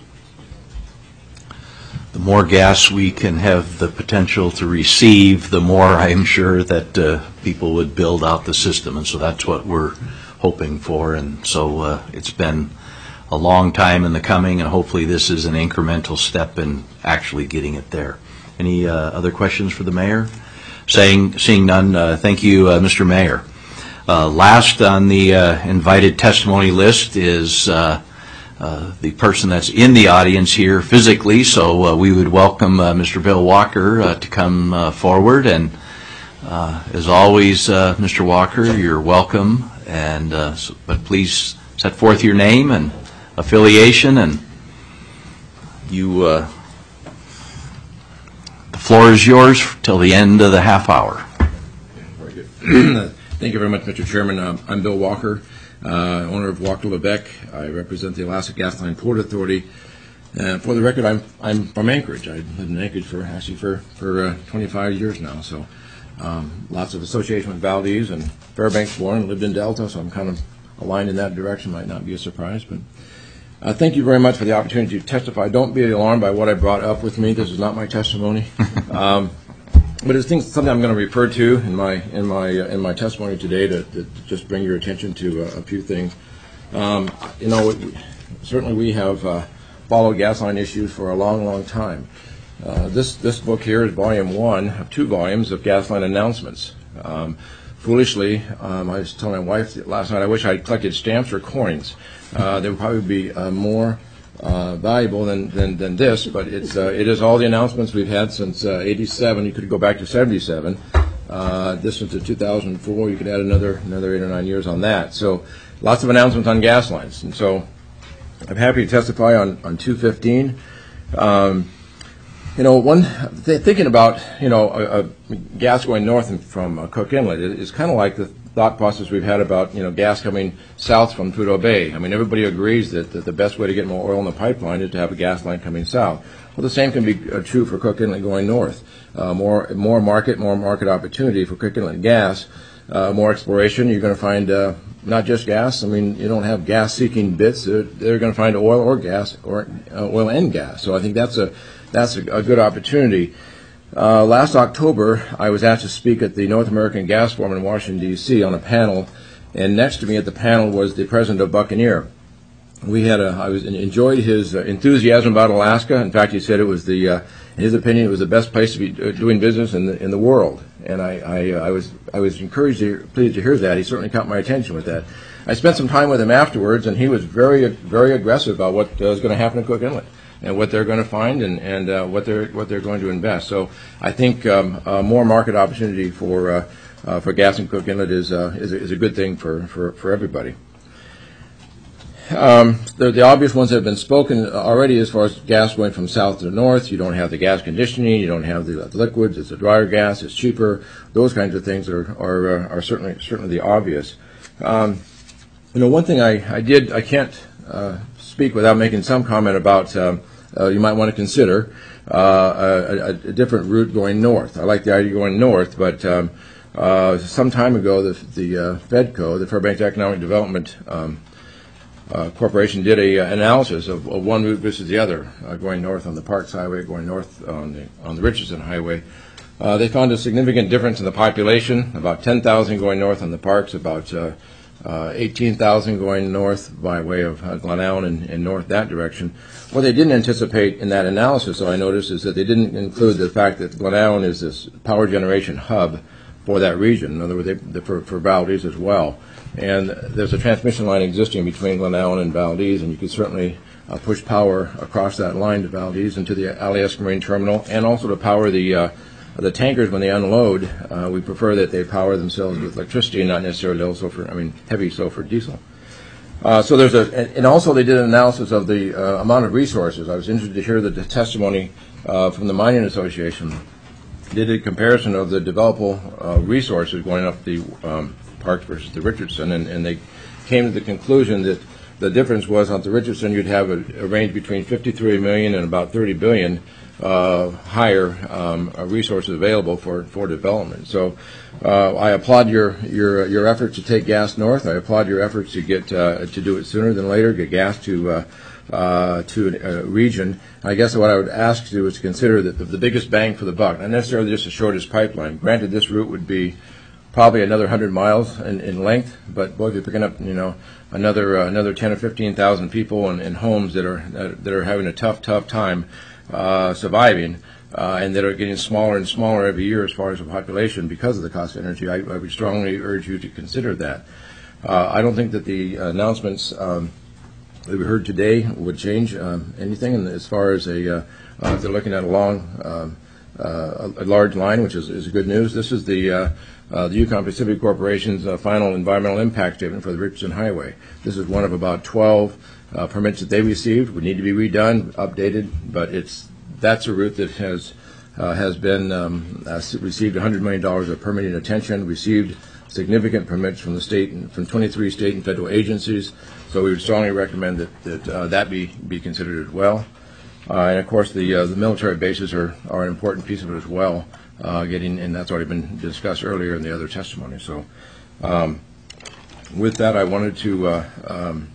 The more gas we can have the potential to receive, the more I'm sure that uh, people would build out the system, and so that's what we're hoping for. And so uh, it's been a long time in the coming, and hopefully this is an incremental step in actually getting it there. Any uh, other questions for the mayor? Saying, seeing none, uh, thank you, uh, Mister Mayor. Uh, last on the uh, invited testimony list is uh, Uh, the person that's in the audience here physically, so uh, we would welcome uh, Mister Bill Walker uh, to come uh, forward. And uh, as always, uh, Mister Walker, you're welcome. And uh, so, but please set forth your name and affiliation, and you. Uh, the floor is yours till the end of the half hour. Very good. Thank you very much, Mister Chairman. Um, I'm Bill Walker. Uh, owner of Walker Lebec. I represent the Alaska Gas Line Port Authority. And for the record, I'm I'm from Anchorage. I've lived in Anchorage for actually for for uh, twenty-five years now. So um, lots of association with Valdez and Fairbanks. Born, lived in Delta, so I'm kind of aligned in that direction. Might not be a surprise, but uh, thank you very much for the opportunity to testify. Don't be alarmed by what I brought up with me. This is not my testimony. um, But it's things, something I'm going to refer to in my in my uh, in my testimony today to, to just bring your attention to uh, a few things. Um, you know, we, certainly we have uh, followed gas line issues for a long, long time. Uh, this this book here is volume one of two volumes of gas line announcements. Um, foolishly, um, I was telling my wife last night, I wish I had collected stamps or coins. Uh, they would probably be uh, more Uh, valuable than, than, than this, but it's uh, it is all the announcements we've had since uh, eighty-seven. You could go back to seventy-seven. Uh, this was to two thousand four. You could add another another eight or nine years on that. So lots of announcements on gas lines. And so I'm happy to testify on, on two fifteen. Um, you know, one th- thinking about, you know, a, a gas going north from uh, Cook Inlet is kind of like the thought process we've had about, you know, gas coming south from Prudhoe Bay. I mean, everybody agrees that, that the best way to get more oil in the pipeline is to have a gas line coming south. Well, the same can be uh, true for Cook Inlet going north. Uh, more more market, more market opportunity for Cook Inlet gas, uh, more exploration. You're going to find uh, not just gas. I mean, you don't have gas-seeking bits. They're, they're going to find oil or gas, or uh, oil and gas. So I think that's a that's a, a good opportunity. Uh, last October, I was asked to speak at the North American Gas Forum in Washington, D C on a panel, and next to me at the panel was the president of Buccaneer. We had a, I was enjoyed his uh, enthusiasm about Alaska. In fact, he said it was the, uh, in his opinion, it was the best place to be doing business in the in the world. And I, I, I was I was encouraged, to, pleased to hear that. He certainly caught my attention with that. I spent some time with him afterwards, and he was very very aggressive about what uh, was going to happen in Cook Inlet. and what they're going to find and, and uh, what they're what they're going to invest. So I think um, uh, more market opportunity for uh, uh, for gas in Cook Inlet is uh, is, a, is a good thing for, for, for everybody. Um, the, the obvious ones that have been spoken already as far as gas going from south to north. You don't have the gas conditioning, you don't have the, the liquids, it's a drier gas, it's cheaper. Those kinds of things are are, uh, are certainly certainly the obvious. Um, you know, one thing I, I did, I can't uh, speak without making some comment about um, uh, you might want to consider uh, a, a different route going north. I like the idea of going north, but um, uh, some time ago the, the uh, FEDCO, the Fairbanks Economic Development um, Uh, Corporation did a uh, analysis of, of one route versus the other, uh, going north on the Parks Highway, going north on the on the Richardson Highway. Uh, they found a significant difference in the population, about ten thousand going north on the Parks, about uh, uh, eighteen thousand going north by way of uh, Glen Allen and, and north that direction. What they didn't anticipate in that analysis, though, I noticed, is that they didn't include the fact that Glen Allen is this power generation hub for that region. In other words, they, for, for Valdez as well. And there's a transmission line existing between Glen Allen and Valdez, and you can certainly uh, push power across that line to Valdez and to the Alyeska Marine Terminal, and also to power the uh, the tankers when they unload. Uh, we prefer that they power themselves with electricity and not necessarily low sulfur, I mean heavy sulfur diesel. Uh, so there's a, and also they did an analysis of the uh, amount of resources. I was interested to hear the, the testimony uh, from the Mining Association. They did a comparison of the developable uh, resources going up the um, Parks versus the Richardson, and, and they came to the conclusion that the difference was on the Richardson you'd have a, a range between fifty-three million and about thirty billion uh, higher um, uh, resources available for, for development. So uh, I applaud your, your your efforts to take gas north. I applaud your efforts to get uh, to do it sooner than later, get gas to uh, uh, to a region. I guess what I would ask you is to consider that the, the biggest bang for the buck, not necessarily just the shortest pipeline. Granted, this route would be probably another hundred miles in, in length, but boy, if you're picking up, you know, another uh, another ten or fifteen thousand people in, in homes that are that, that are having a tough, tough time uh, surviving, uh, and that are getting smaller and smaller every year as far as the population because of the cost of energy, I, I would strongly urge you to consider that. Uh, I don't think that the announcements um, that we heard today would change um, anything, and as far as a uh, uh, if they're looking at a long, um, uh, a, a large line, which is, is good news. This is the uh, Uh, the Yukon Pacific Corporation's uh, final environmental impact statement for the Richardson Highway. This is one of about twelve uh, permits that they received. Would need to be redone, updated, but it's that's a route that has uh, has been um, uh, received one hundred million dollars of permitting attention, received significant permits from the state and from twenty-three state and federal agencies. So we would strongly recommend that that uh, that be be considered as well. Uh, and of course, the uh, the military bases are are an important piece of it as well. Uh, getting, and that's already been discussed earlier in the other testimony. So, um, with that, I wanted to. Uh, um,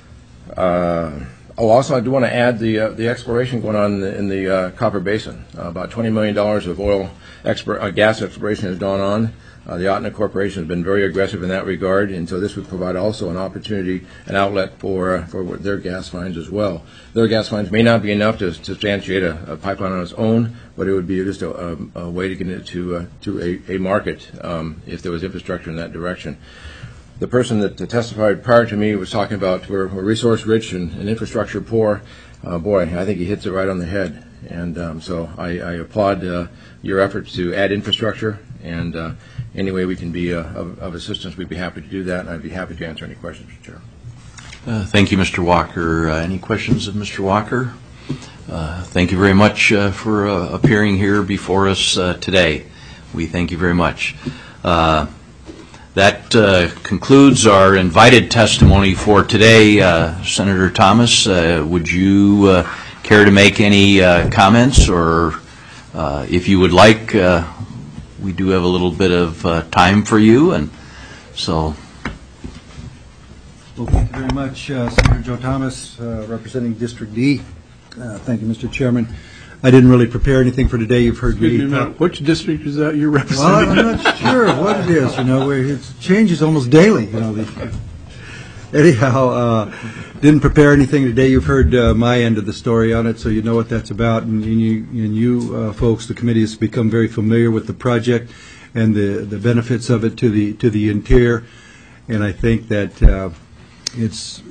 uh, oh, also, I do want to add the uh, the exploration going on in the, in the uh, Copper Basin. Uh, about twenty million dollars of oil, expor- uh, gas exploration has gone on. Uh, the Otna Corporation has been very aggressive in that regard, and so this would provide also an opportunity, an outlet for uh, for their gas finds as well. Their gas finds may not be enough to substantiate a, a pipeline on its own, but it would be just a, a, a way to get it to uh, to a, a market um, if there was infrastructure in that direction. The person that testified prior to me was talking about we're, we're resource rich and, and infrastructure poor. Uh, boy, I think he hits it right on the head. And um, so I, I applaud uh, your efforts to add infrastructure, and uh, any way we can be uh, of, of assistance, we'd be happy to do that, and I'd be happy to answer any questions, Mister Chair. Uh, thank you, Mister Walker. Uh, any questions of Mister Walker? Uh, thank you very much uh, for uh, appearing here before us uh, today. We thank you very much. Uh, that uh, concludes our invited testimony for today. Uh, Senator Thomas, uh, would you uh, care to make any uh, comments, or uh, if you would like, uh, we do have a little bit of uh, time for you, and so. Well, thank you very much, uh, Senator Joe Thomas, uh, representing District D. Uh, thank you, Mister Chairman. I didn't really prepare anything for today. You've heard Excuse me. me a minute. Which district is that you're Well, representing? I'm not sure what it is. You know, where it changes almost daily. You know. The, anyhow, uh, didn't prepare anything today. You've heard uh, my end of the story on it, so you know what that's about. And, and you, and you uh, folks, the committee has become very familiar with the project and the the benefits of it to the to the interior. And I think that uh, it's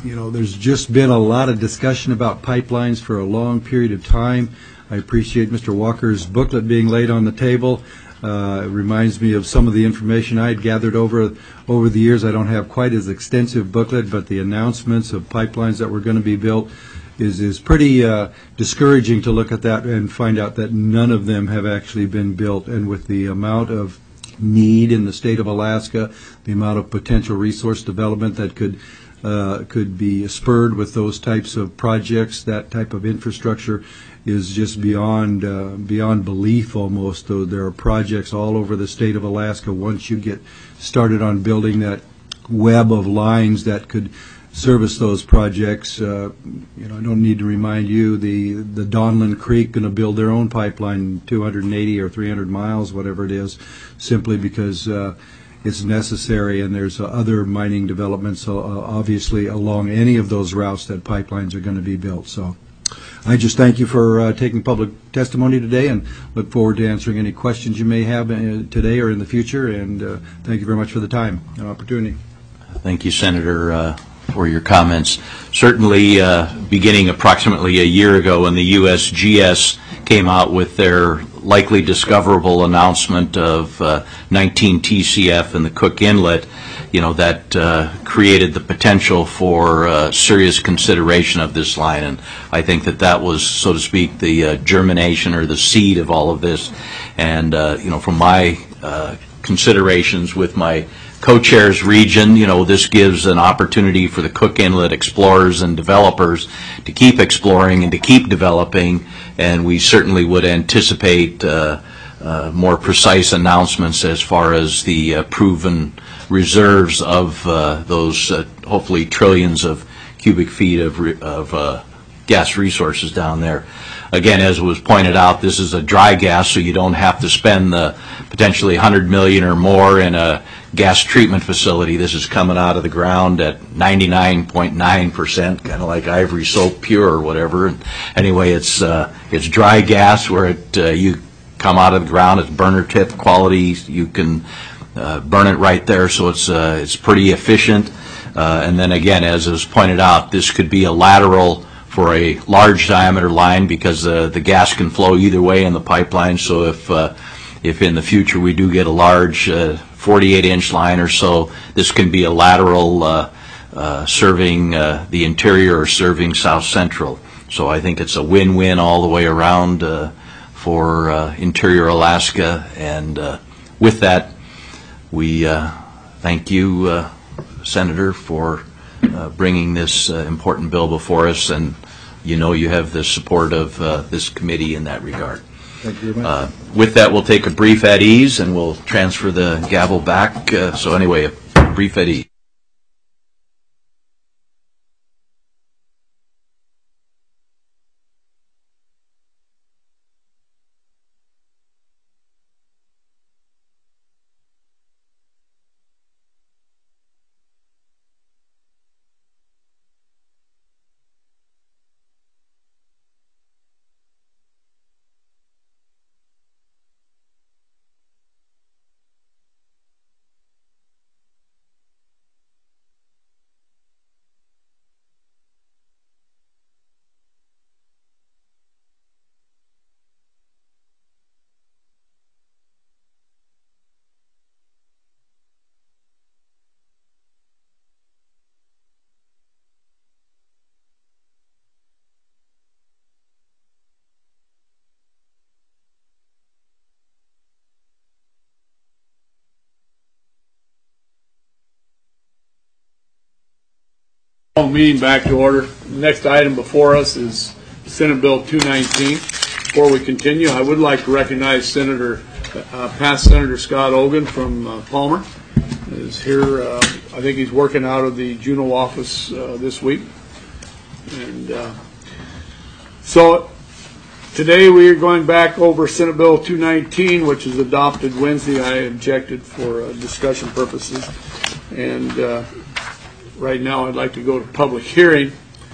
you know, there's just been a lot of discussion about pipelines for a long period of time. I appreciate Mister Walker's booklet being laid on the table. Uh, it reminds me of some of the information I had gathered over over the years. I don't have quite as extensive booklet, but the announcements of pipelines that were going to be built is is pretty uh, discouraging to look at that and find out that none of them have actually been built. And with the amount of need in the state of Alaska, the amount of potential resource development that could uh, could be spurred with those types of projects, that type of infrastructure is just beyond uh, beyond belief almost. Though there are projects all over the state of Alaska. Once you get started on building that web of lines that could service those projects, uh, you know, I don't need to remind you, the the Donlin Creek going to build their own pipeline, two hundred eighty or three hundred miles, whatever it is, simply because uh, it's necessary. And there's uh, other mining developments, uh, obviously, along any of those routes that pipelines are going to be built. So I just thank you for uh, taking public testimony today, and look forward to answering any questions you may have uh, today or in the future. And uh, thank you very much for the time and opportunity. Thank you, Senator, uh, for your comments. Certainly, uh, beginning approximately a year ago when the U S G S came out with their likely discoverable announcement of uh, nineteen T C F in the Cook Inlet, you know, that uh, created the potential for uh, serious consideration of this line. And I think that that was, so to speak, the uh, germination or the seed of all of this. And, uh, you know, from my uh, considerations with my co-chairs region, you know, this gives an opportunity for the Cook Inlet explorers and developers to keep exploring and to keep developing, and we certainly would anticipate uh, uh, more precise announcements as far as the uh, proven reserves of uh, those uh, hopefully trillions of cubic feet of, re of uh, gas resources down there. Again, as was pointed out, this is a dry gas, so you don't have to spend the potentially one hundred million dollars or more in a gas treatment facility. This is coming out of the ground at ninety-nine point nine percent, kind of like ivory soap pure or whatever. And anyway, it's uh, it's dry gas where it uh, you come out of the ground. It's burner tip quality. You can uh, burn it right there, so it's uh, it's pretty efficient. Uh, and then again, as was pointed out, this could be a lateral for a large diameter line because uh, the gas can flow either way in the pipeline. So if uh, if in the future we do get a large uh, forty-eight inch line or so, this can be a lateral uh, uh, serving uh, the interior or serving South Central. So I think it's a win-win all the way around uh, for uh, interior Alaska. And uh, with that, we uh, thank you, uh, Senator, for uh, bringing this uh, important bill before us, and you know you have the support of uh, this committee in that regard. Thank you very much. Uh, with that, we'll take a brief at ease, and we'll transfer the gavel back. Uh, so anyway, a brief at ease. Meeting back to order. The next item before us is Senate Bill two nineteen. Before we continue, I would like to recognize Senator, uh, past Senator Scott Ogan from uh, Palmer. Is here. Uh, I think he's working out of the Juneau office uh, this week. And uh, so today we are going back over Senate Bill two nineteen, which was adopted Wednesday. I objected for uh, discussion purposes. And uh, right now I'd like to go to public hearing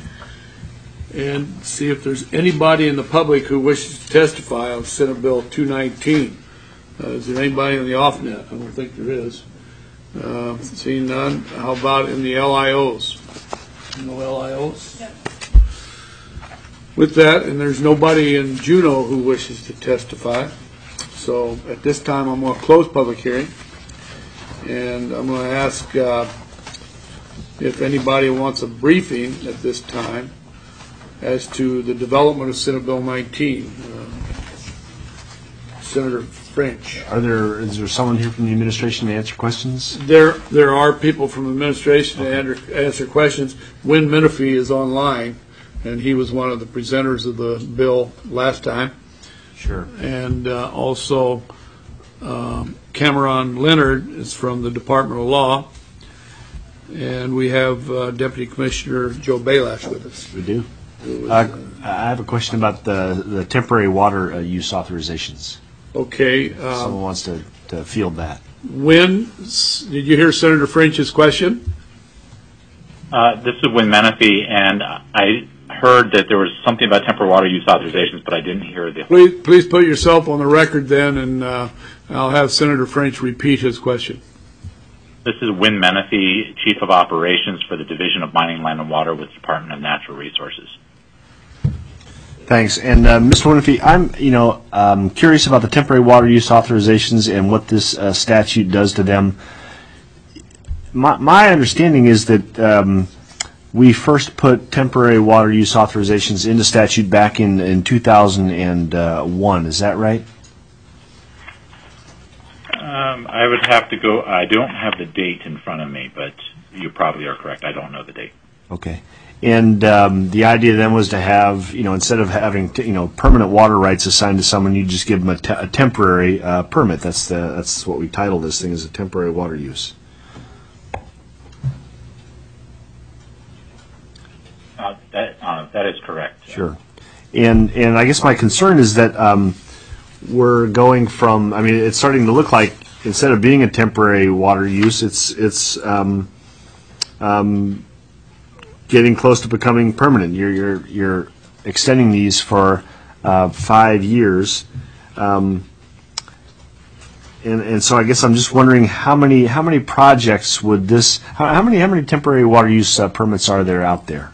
and see if there's anybody in the public who wishes to testify on Senate Bill two nineteen. Uh, is there anybody in the off-net? I don't think there is. Uh, seeing none, how about in the L I Os? No L I Os? With that, and there's nobody in Juneau who wishes to testify, so at this time I'm going to close public hearing, and I'm going to ask uh, if anybody wants a briefing at this time as to the development of Senate Bill nineteen. Uh, Senator French. Are there, is there someone here from the administration to answer questions? There there are people from the administration to answer, answer questions. Win Menifee is online, and he was one of the presenters of the bill last time. Sure. And uh, also um, Cameron Leonard is from the Department of Law. And we have uh, Deputy Commissioner Joe Bailash with us. We do. Is, uh, I have a question about the, the temporary water uh, use authorizations. Okay. Um, Someone wants to, to field that. When, did you hear Senator French's question? Uh, this is Win Menifee, and I heard that there was something about temporary water use authorizations, but I didn't hear the... Please, please put yourself on the record then, and uh, I'll have Senator French repeat his question. This is Win Menifee, Chief of Operations for the Division of Mining, Land, and Water with the Department of Natural Resources. Thanks. And uh, Mister Menifee, I'm you know um, curious about the temporary water use authorizations and what this uh, statute does to them. My, my understanding is that um, we first put temporary water use authorizations into statute back in, in two thousand one. Is that right? Um, I would have to go. I don't have the date in front of me, but you probably are correct. I don't know the date. Okay. And um, the idea then was to have, you know, instead of having, t- you know, permanent water rights assigned to someone, you just give them a, te- a temporary uh, permit. That's the that's what we title this thing, is a temporary water use. Uh, that uh, that is correct. Sure. And and I guess my concern is that um, we're going from, I mean, it's starting to look like instead of being a temporary water use, it's it's um, um, getting close to becoming permanent. You're you're you're extending these for uh, five years, um, and and so I guess I'm just wondering how many how many projects would this how, how many how many temporary water use uh, permits are there out there?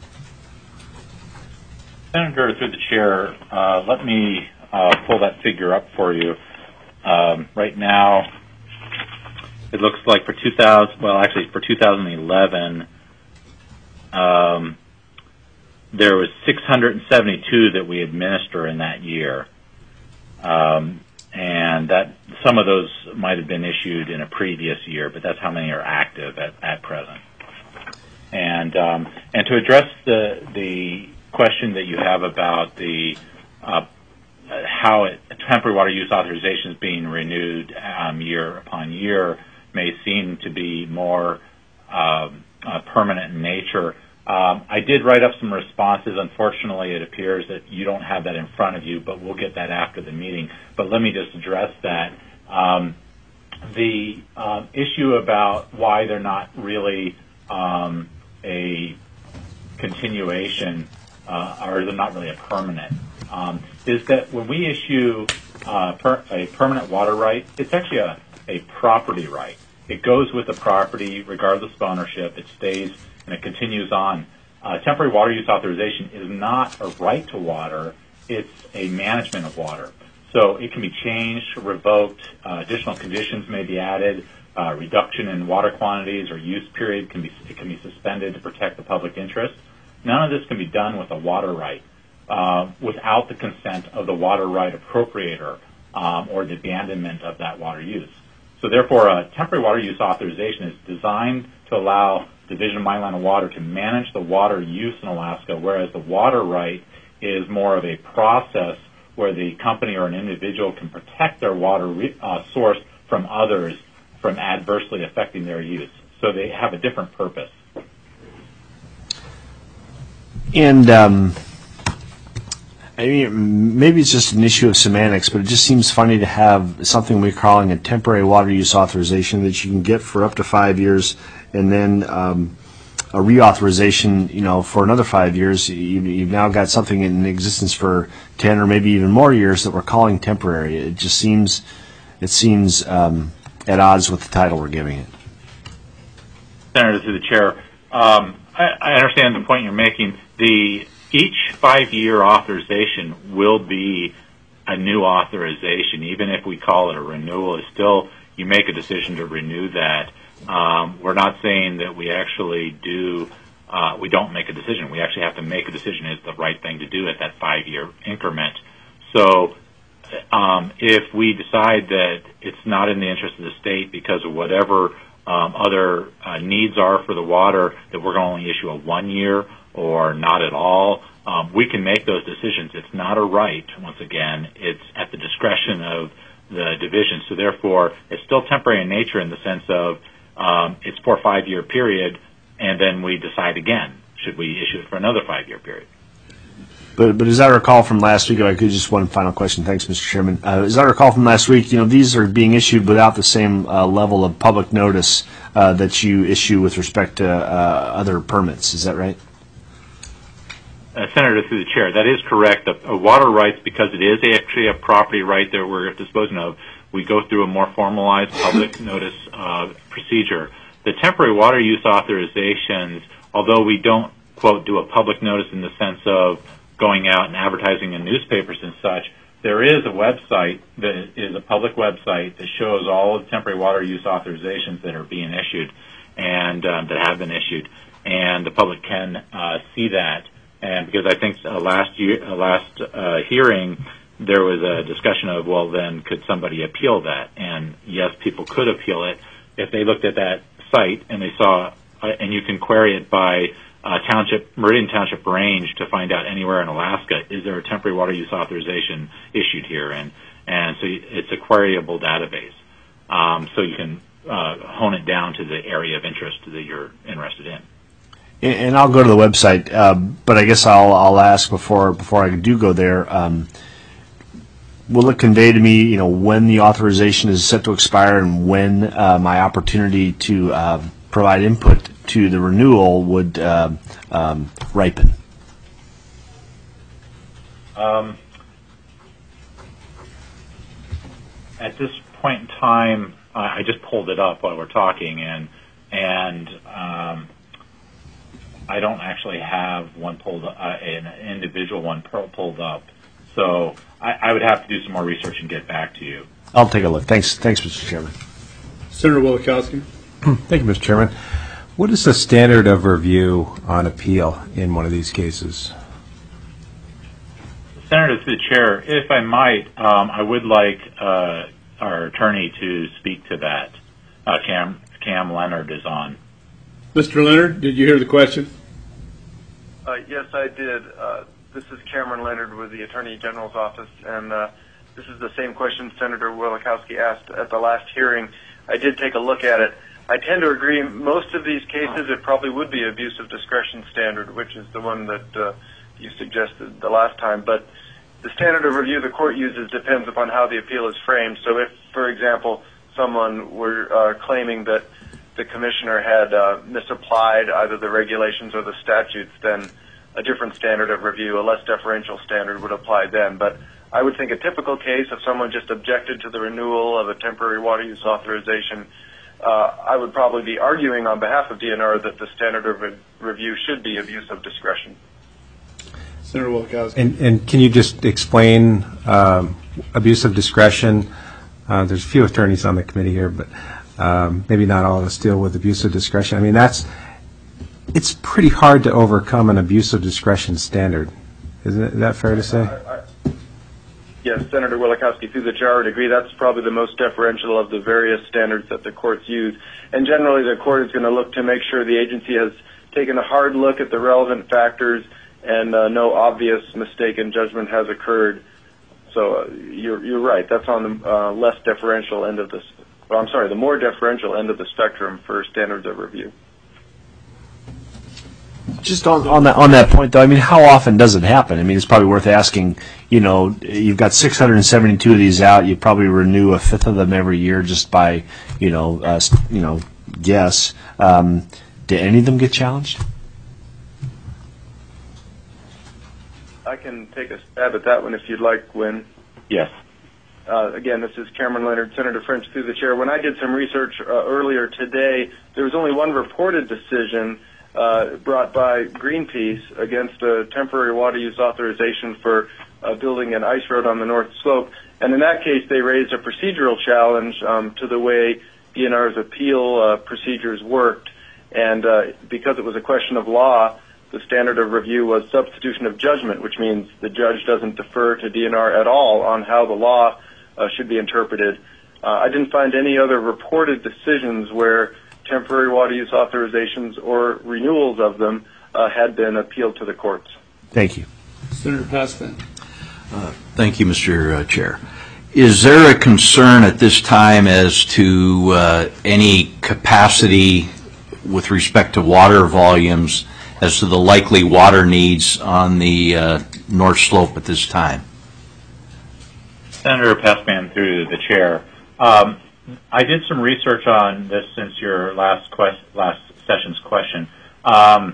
Senator, through the chair, uh, let me uh, pull that figure up for you. Um, right now, it looks like for two thousand, well, actually for two thousand eleven, um, there was six hundred seventy-two that we administer in that year, um, and that some of those might have been issued in a previous year, but that's how many are active at, at present. And um, and to address the the question that you have about the uh, how it, temporary water use authorization is being renewed um, year upon year may seem to be more um, uh, permanent in nature. Um, I did write up some responses. Unfortunately, it appears that you don't have that in front of you, but we'll get that after the meeting. But let me just address that. Um, the um, issue about why they're not really um, a continuation Uh, or they're not really a permanent, um, is that when we issue uh, per, a permanent water right, it's actually a, a property right. It goes with the property regardless of ownership. It stays and it continues on. Uh, temporary water use authorization is not a right to water. It's a management of water. So it can be changed, revoked, uh, additional conditions may be added, uh, reduction in water quantities or use period can be, it can be suspended to protect the public interest. None of this can be done with a water right uh, without the consent of the water right appropriator um, or the abandonment of that water use. So therefore, a temporary water use authorization is designed to allow Division of Mine, Land, and Water to manage the water use in Alaska, whereas the water right is more of a process where the company or an individual can protect their water re- uh, source from others from adversely affecting their use. So they have a different purpose. And um, I mean, maybe it's just an issue of semantics, but it just seems funny to have something we're calling a temporary water use authorization that you can get for up to five years, and then um, a reauthorization, you know, for another five years. You, you've now got something in existence for ten or maybe even more years that we're calling temporary. It just seems, it seems um, at odds with the title we're giving it. Senator, through the chair. Um, I, I understand the point you're making. The each five-year authorization will be a new authorization, even if we call it a renewal. It's still, you make a decision to renew that. Um, we're not saying that we actually do. Uh, we don't make a decision. We actually have to make a decision. It's the right thing to do at that five-year increment. So um, if we decide that it's not in the interest of the state because of whatever um, other uh, needs are for the water, that we're going to only issue a one-year or not at all, um, we can make those decisions. It's not a right, once again. It's at the discretion of the division. So therefore, it's still temporary in nature in the sense of um, it's for a five-year period, and then we decide again, should we issue it for another five-year period. But, but as I recall from last week, I could just one final question. Thanks, Mister Chairman. Uh, as I recall from last week, you know, these are being issued without the same uh, level of public notice uh, that you issue with respect to uh, other permits. Is that right? Uh, Senator, through the chair, that is correct. The uh, water rights, because it is actually a property right that we're disposing of, we go through a more formalized public notice uh, procedure. The temporary water use authorizations, although we don't, quote, do a public notice in the sense of going out and advertising in newspapers and such, there is a website that is a public website that shows all of the temporary water use authorizations that are being issued and um, that have been issued, and the public can uh, see that. And because I think uh, last year, uh, last uh, hearing, there was a discussion of, well, then could somebody appeal that? And yes, people could appeal it if they looked at that site and they saw, uh, and you can query it by uh, township, Meridian Township range to find out anywhere in Alaska, is there a temporary water use authorization issued here? And and so it's a queryable database. Um, so you can uh, hone it down to the area of interest that you're interested in. And I'll go to the website, uh, but I guess I'll I'll ask before before I do go there. Um, will it convey to me, you know, when the authorization is set to expire and when uh, my opportunity to uh, provide input to the renewal would uh, um, ripen? Um, at this point in time, uh, I just pulled it up while we're talking, and and. Um, I don't actually have one pulled, uh, an individual one pulled up, so I, I would have to do some more research and get back to you. I'll take a look. Thanks, thanks, Mister Chairman. Senator Wielechowski. Thank you, Mister Chairman. What is the standard of review on appeal in one of these cases? Senator, through the chair, if I might, um, I would like uh, our attorney to speak to that. Uh, Cam Cam Leonard is on. Mister Leonard, did you hear the question? Uh, yes, I did. Uh, this is Cameron Leonard with the Attorney General's office, and uh, this is the same question Senator Wielechowski asked at the last hearing. I did take a look at it. I tend to agree. Most of these cases, it probably would be abuse of discretion standard, which is the one that uh, you suggested the last time. But the standard of review the court uses depends upon how the appeal is framed. So if, for example, someone were uh, claiming that the commissioner had uh, misapplied either the regulations or the statutes, then a different standard of review, a less deferential standard, would apply then. But I would think a typical case, if someone just objected to the renewal of a temporary water use authorization, uh, I would probably be arguing on behalf of D N R that the standard of re- review should be abuse of discretion. Senator Wielechowski. And, and can you just explain um, abuse of discretion? Uh, there's a few attorneys on the committee here, but Um, maybe not all of us deal with abuse of discretion. I mean, that's, it's pretty hard to overcome an abuse of discretion standard. Isn't it, is that fair to say? I, I, yes, Senator Wielechowski, through the chair, I would agree. That's probably the most deferential of the various standards that the courts use. And generally, the court is going to look to make sure the agency has taken a hard look at the relevant factors and uh, no obvious mistake in judgment has occurred. So uh, you're, you're right. That's on the uh, less deferential end of this. Well, I'm sorry, the more deferential end of the spectrum for standards of review. Just on, on that on that point, though, I mean, how often does it happen? I mean, it's probably worth asking. You know, you've got six hundred seventy-two of these out. You probably renew a fifth of them every year, just by you know, uh, you know, guess. Um, do any of them get challenged? I can take a stab at that one if you'd like, Wynn. Yes. Uh, again, this is Cameron Leonard, Senator French through the chair. When I did some research uh, earlier today, there was only one reported decision uh, brought by Greenpeace against a temporary water use authorization for uh, building an ice road on the north slope. And in that case, they raised a procedural challenge um, to the way D N R's appeal uh, procedures worked. And uh, because it was a question of law, the standard of review was substitution of judgment, which means the judge doesn't defer to D N R at all on how the law uh, should be interpreted. Uh, I didn't find any other reported decisions where temporary water use authorizations or renewals of them uh, had been appealed to the courts. Thank you. Senator Passman. Uh, thank you, Mister Uh, Chair. Is there a concern at this time as to uh, any capacity with respect to water volumes as to the likely water needs on the uh, north slope at this time? Senator Passman, through the chair. Um, I did some research on this since your last quest, last session's question. Um,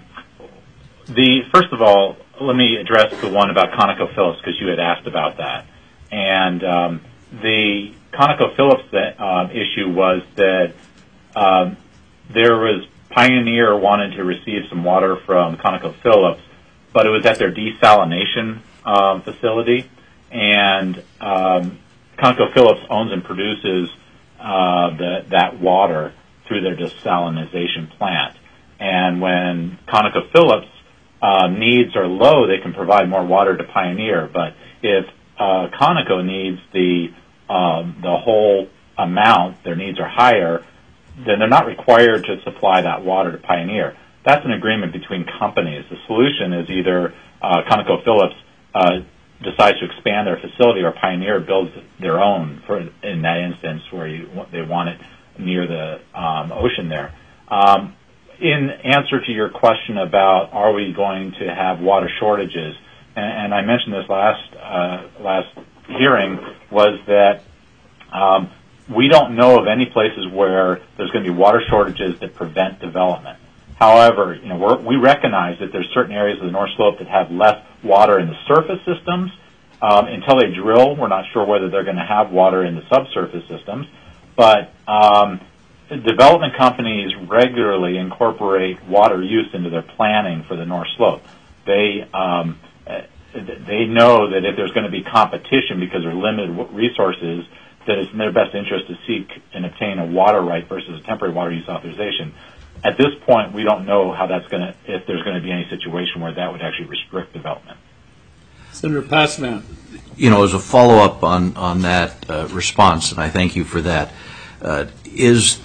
the first of all, let me address the one about ConocoPhillips because you had asked about that. And um, the ConocoPhillips that, um, issue was that um, there was Pioneer wanted to receive some water from ConocoPhillips, but it was at their desalination um, facility, and um, ConocoPhillips owns and produces uh, the, that water through their desalination plant. And when ConocoPhillips uh, needs are low, they can provide more water to Pioneer. But if uh, Conoco needs the um, the whole amount, their needs are higher, then they're not required to supply that water to Pioneer. That's an agreement between companies. The solution is either uh, ConocoPhillips uh, decides to expand their facility or Pioneer builds their own, for in that instance where you, they want it near the um, ocean there. Um, in answer to your question about are we going to have water shortages, and, and I mentioned this last uh, last hearing, was that um, we don't know of any places where there's going to be water shortages that prevent development. However, you know, we're, we recognize that there's certain areas of the North Slope that have less water in the surface systems. Um, until they drill, we're not sure whether they're going to have water in the subsurface systems. But um, development companies regularly incorporate water use into their planning for the North Slope. They um, they know that if there's going to be competition because there are limited resources, that it's in their best interest to seek and obtain a water right versus a temporary water use authorization. At this point, we don't know how that's going to, if there's going to be any situation where that would actually restrict development. Senator Passman. You know, as a follow-up on, on that uh, response, and I thank you for that, uh, is,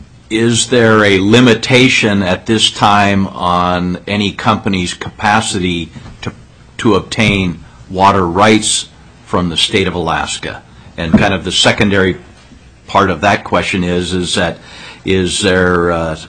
is there a limitation at this time on any company's capacity to, to obtain water rights from the state of Alaska? And kind of the secondary part of that question is, is that is there uh,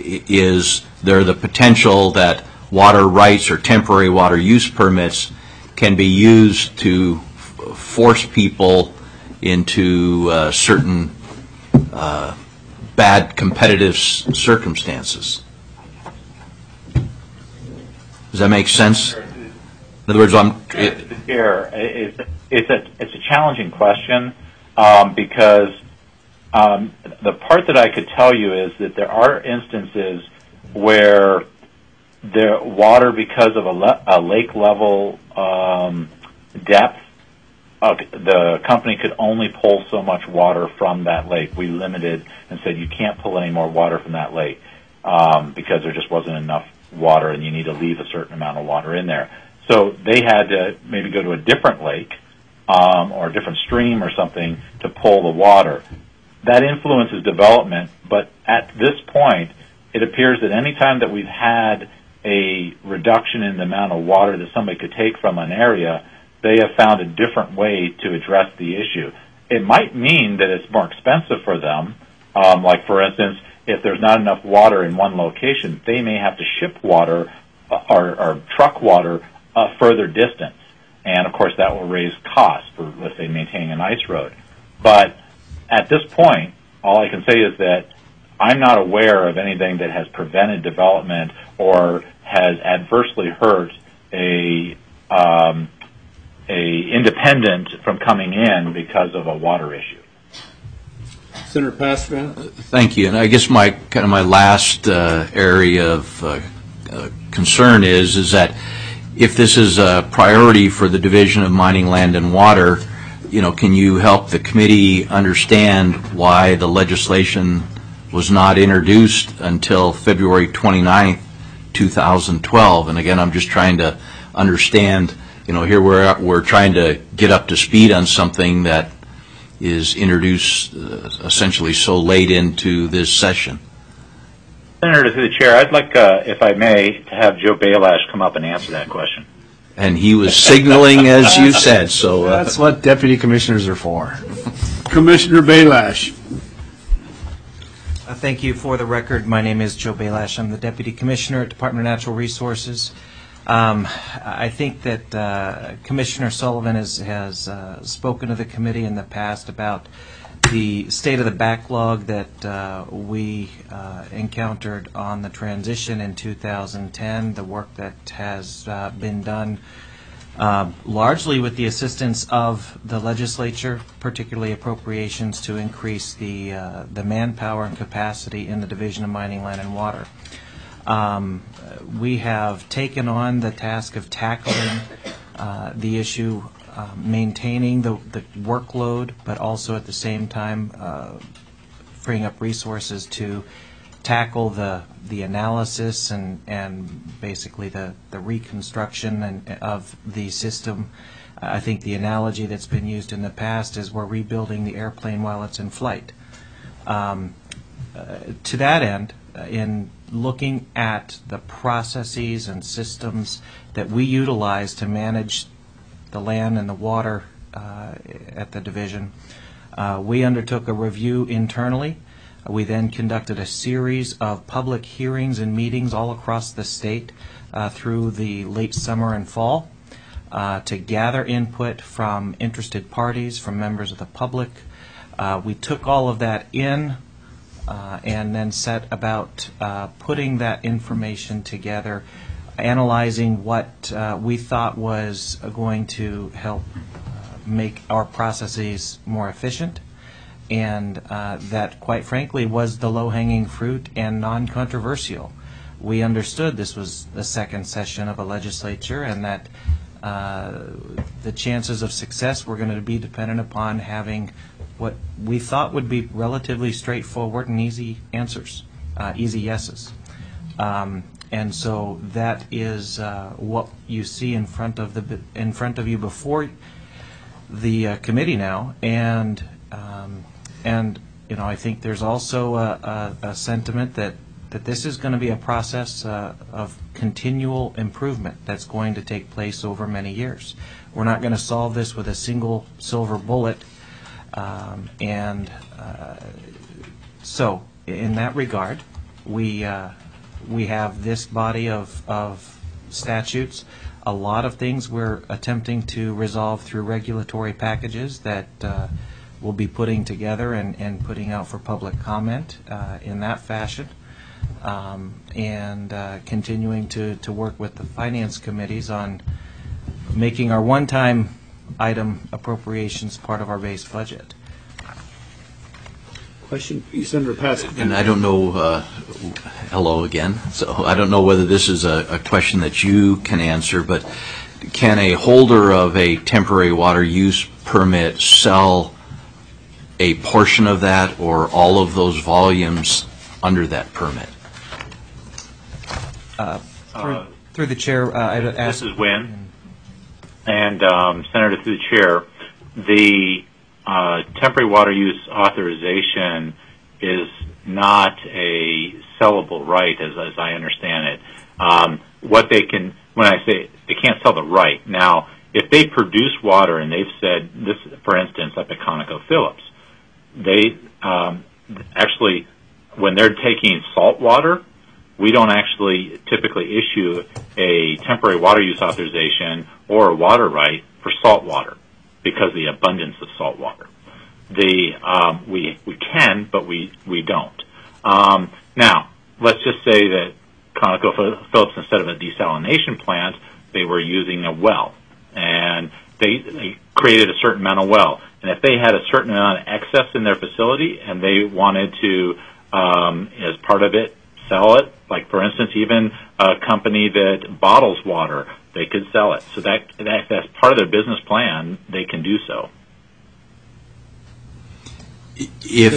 is there the potential that water rights or temporary water use permits can be used to f- force people into uh, certain uh, bad competitive s- circumstances? Does that make sense? In other words, I'm. It, Here, it's it's a it's a challenging question um, because um, the part that I could tell you is that there are instances where the water, because of a, le- a lake level um, depth, uh, the company could only pull so much water from that lake. We limited and said you can't pull any more water from that lake um, because there just wasn't enough water, and you need to leave a certain amount of water in there. So they had to maybe go to a different lake um, or a different stream or something to pull the water. That influences development, but at this point, it appears that any time that we've had a reduction in the amount of water that somebody could take from an area, they have found a different way to address the issue. It might mean that it's more expensive for them. Um, like, for instance, if there's not enough water in one location, they may have to ship water uh, or, or truck water a further distance. And, of course, that will raise costs for, let's say, maintaining an ice road. But at this point, all I can say is that I'm not aware of anything that has prevented development or has adversely hurt a um, a independent from coming in because of a water issue. Senator Passman. Thank you. And I guess my kind of my last uh, area of uh, uh, concern is, is that if this is a priority for the Division of Mining, Land, and Water, you know, can you help the committee understand why the legislation was not introduced until February twenty-ninth, two thousand twelve? And again, I'm just trying to understand, you know, here we're, we're trying to get up to speed on something that is introduced uh, essentially so late into this session. Senator, through the chair, I'd like, uh, if I may, to have Joe Bailash come up and answer that question. And he was signaling, as you said, so... Uh, That's what deputy commissioners are for. Commissioner Bailash. Uh, thank you. For the record, my name is Joe Bailash. I'm the Deputy Commissioner at Department of Natural Resources. Um, I think that uh, Commissioner Sullivan has, has uh, spoken to the committee in the past about the state of the backlog that uh, we uh, encountered on the transition in two thousand ten, the work that has uh, been done uh, largely with the assistance of the legislature, particularly appropriations to increase the, uh, the manpower and capacity in the Division of Mining, Land, and Water. Um, we have taken on the task of tackling uh, the issue, uh, maintaining the, the workload, but also at the same time uh, freeing up resources to tackle the the analysis and and basically the the reconstruction and of the system. I think the analogy that's been used in the past is we're rebuilding the airplane while it's in flight. Um, uh, to that end, uh, in looking at the processes and systems that we utilize to manage the land and the water uh, at the division, uh, we undertook a review internally. We then conducted a series of public hearings and meetings all across the state uh, through the late summer and fall uh, to gather input from interested parties, from members of the public. Uh, we took all of that in uh, and then set about uh, putting that information together, analyzing what uh, we thought was going to help uh, make our processes more efficient, and uh, that, quite frankly, was the low-hanging fruit and non-controversial. We understood this was the second session of a legislature and that uh, the chances of success were going to be dependent upon having what we thought would be relatively straightforward and easy answers, uh, easy yeses. Um, and so that is uh, what you see in front of the in front of you before the uh, committee now, and um, and you know I think there's also a, a, a sentiment that that this is going to be a process uh, of continual improvement that's going to take place over many years. We're not going to solve this with a single silver bullet, um, and uh, so in that regard, we uh, we have this body of, of statutes. A lot of things we're attempting to resolve through regulatory packages that uh, we'll be putting together and, and putting out for public comment uh, in that fashion, um, and uh, continuing to, to work with the finance committees on making our one-time item appropriations part of our base budget. Question, Senator Paskey. And I don't know, uh, hello again, so I don't know whether this is a, a question that you can answer, but can a holder of a temporary water use permit sell a portion of that or all of those volumes under that permit? Uh, through, uh, through the chair, uh, I'd ask. This is Wynn. And um, Senator, through the chair, the Uh, temporary water use authorization is not a sellable right, as, as I understand it. Um, what they can, when I say they can't sell the right. Now, if they produce water and they've said this, for instance, up at ConocoPhillips, they um, actually, when they're taking salt water, we don't actually typically issue a temporary water use authorization or a water right for salt water, because of the abundance of salt water. The, um, we, we can, but we, we don't. Um, now, let's just say that ConocoPhillips, instead of a desalination plant, they were using a well. And they, they created a certain amount of well. And if they had a certain amount of excess in their facility and they wanted to, um, as part of it, sell it. Like, for instance, even a company that bottles water, they could sell it. So that, that that's part of their business plan. They can do so. If,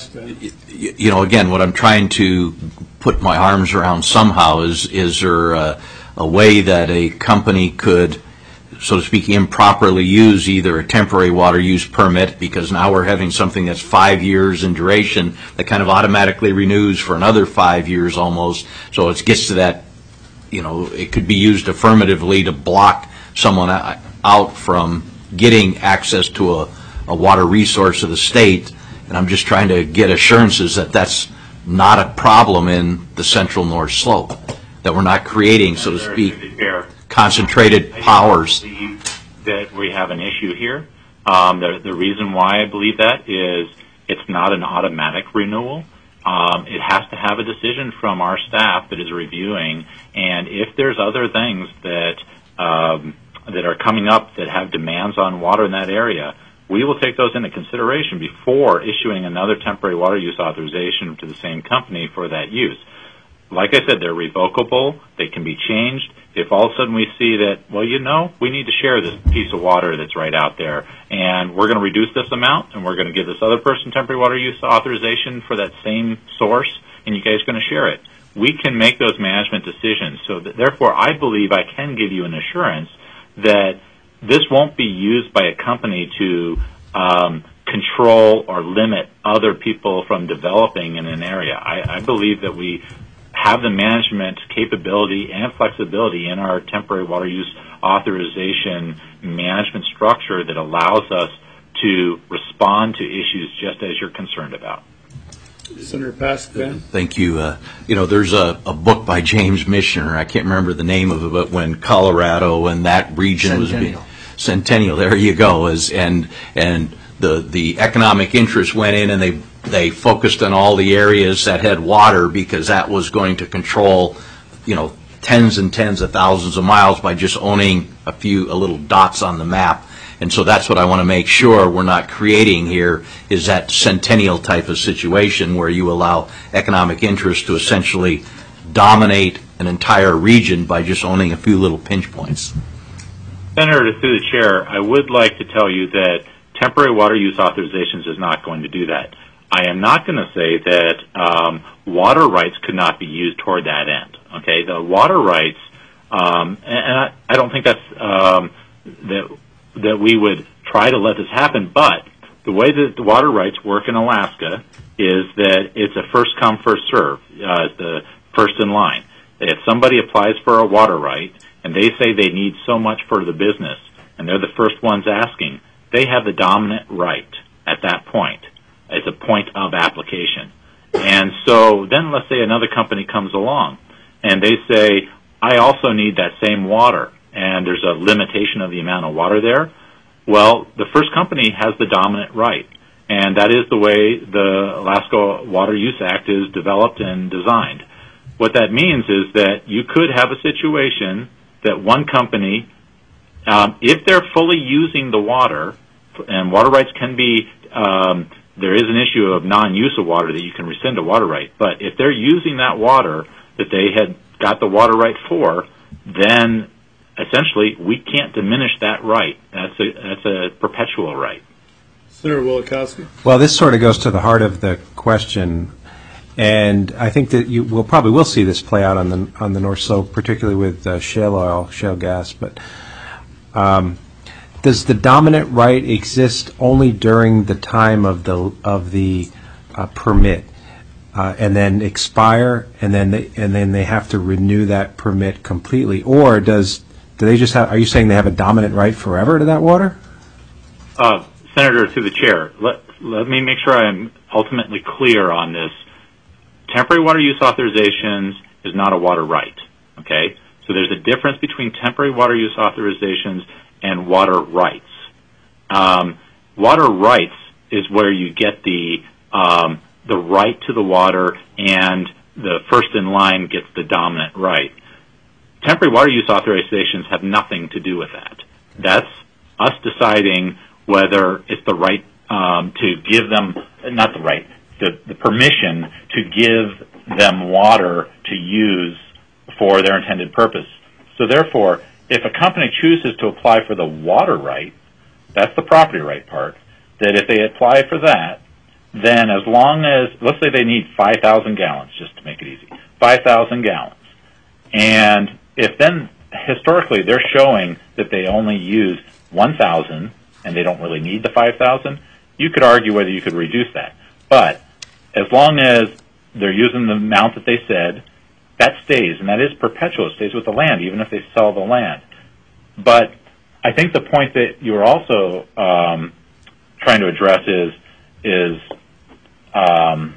you know, again, what I'm trying to put my arms around somehow is, is there a, a way that a company could, so to speak, improperly use either a temporary water use permit, because now we're having something that's five years in duration that kind of automatically renews for another five years almost. So it gets to that, you know, it could be used affirmatively to block someone out from getting access to a, a water resource of the state. And I'm just trying to get assurances that that's not a problem in the central north slope, that we're not creating, so to speak, concentrated powers. I believe that we have an issue here. Um, the, the reason why I believe that is it's not an automatic renewal. Um, it has to have a decision from our staff that is reviewing, and if there's other things that um, that are coming up that have demands on water in that area, we will take those into consideration before issuing another temporary water use authorization to the same company for that use. Like I said, they're revocable. They can be changed. If all of a sudden we see that, well, you know, we need to share this piece of water that's right out there, and we're going to reduce this amount, and we're going to give this other person temporary water use authorization for that same source, and you guys are going to share it. We can make those management decisions. So that, therefore, I believe I can give you an assurance that this won't be used by a company to um, control or limit other people from developing in an area. I, I believe that we have the management capability and flexibility in our temporary water use authorization management structure that allows us to respond to issues just as you're concerned about. Senator Paskvan. Thank you. Uh, you know, there's a, a book by James Michener. I can't remember the name of it, but when Colorado and that region was being Centennial, there you go, is and and the the economic interest went in and they they focused on all the areas that had water because that was going to control, you know, tens and tens of thousands of miles by just owning a few a little dots on the map. And so that's what I want to make sure we're not creating here, is that Centennial type of situation where you allow economic interest to essentially dominate an entire region by just owning a few little pinch points. Senator, through the chair, I would like to tell you that temporary water use authorizations is not going to do that. I am not going to say that um, water rights could not be used toward that end. Okay, the water rights, um, and, and I, I don't think that's um, that that we would try to let this happen. But the way that the water rights work in Alaska is that it's a first come, first serve. Uh, it's the first in line. If somebody applies for a water right and they say they need so much for the business, and they're the first ones asking, they have the dominant right at that point. It's a point of application. And so then let's say another company comes along and they say, I also need that same water, and there's a limitation of the amount of water there. Well, the first company has the dominant right, and that is the way the Alaska Water Use Act is developed and designed. What that means is that you could have a situation that one company, um, if they're fully using the water, and water rights can be, um, there is an issue of non-use of water that you can rescind a water right, but if they're using that water that they had got the water right for, then essentially we can't diminish that right. That's a, that's a perpetual right. Senator Wielechowski. Well, this sort of goes to the heart of the question, and I think that you will probably will see this play out on the on the North Slope, particularly with uh, shale oil, shale gas. But um, does the dominant right exist only during the time of the of the uh, permit, uh, and then expire, and then they, and then they have to renew that permit completely, or does do they just have? Are you saying they have a dominant right forever to that water? Uh, Senator, through the chair, let let me make sure I'm ultimately clear on this. Temporary water use authorizations is not a water right. Okay, so there's a difference between temporary water use authorizations and water rights. Um, water rights is where you get the um, the right to the water, and the first in line gets the dominant right. Temporary water use authorizations have nothing to do with that. That's us deciding whether it's the right um, to give them, not the right, the, the permission to give them water to use for their intended purpose. So therefore, if a company chooses to apply for the water right, that's the property right part, that if they apply for that, then as long as, let's say they need five thousand gallons, just to make it easy, five thousand gallons. And if then historically they're showing that they only use one thousand and they don't really need the five thousand, you could argue whether you could reduce that. But as long as they're using the amount that they said, that stays, and that is perpetual. It stays with the land, even if they sell the land. But I think the point that you're also um, trying to address is, is um,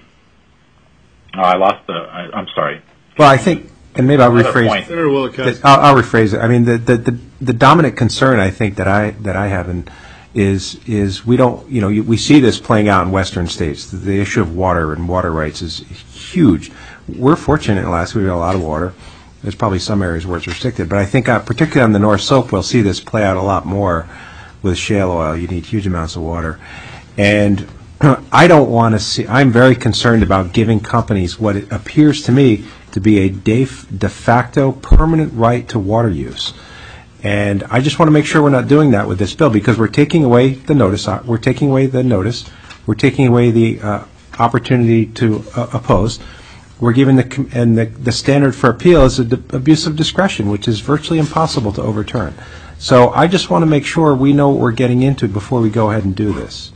oh, I lost the, I, I'm sorry. Well, I think, and maybe I'll Another rephrase point. Senator Willicott. I'll, I'll rephrase it. I mean, the, the, the, the dominant concern I think that I that I have in, is is we don't, you know, you, we see this playing out in Western states. The, the issue of water and water rights is huge. We're fortunate in Alaska; we have a lot of water. There's probably some areas where it's restricted, but I think uh, particularly on the North Slope, we'll see this play out a lot more with shale oil. You need huge amounts of water, and I don't want to see. I'm very concerned about giving companies what it appears to me to be a de, de facto permanent right to water use. And I just want to make sure we're not doing that with this bill, because we're taking away the notice, we're taking away the notice, we're taking away the uh, opportunity to uh, oppose. We're giving the, and the, the standard for appeal is an abuse of discretion, which is virtually impossible to overturn. So I just want to make sure we know what we're getting into before we go ahead and do this.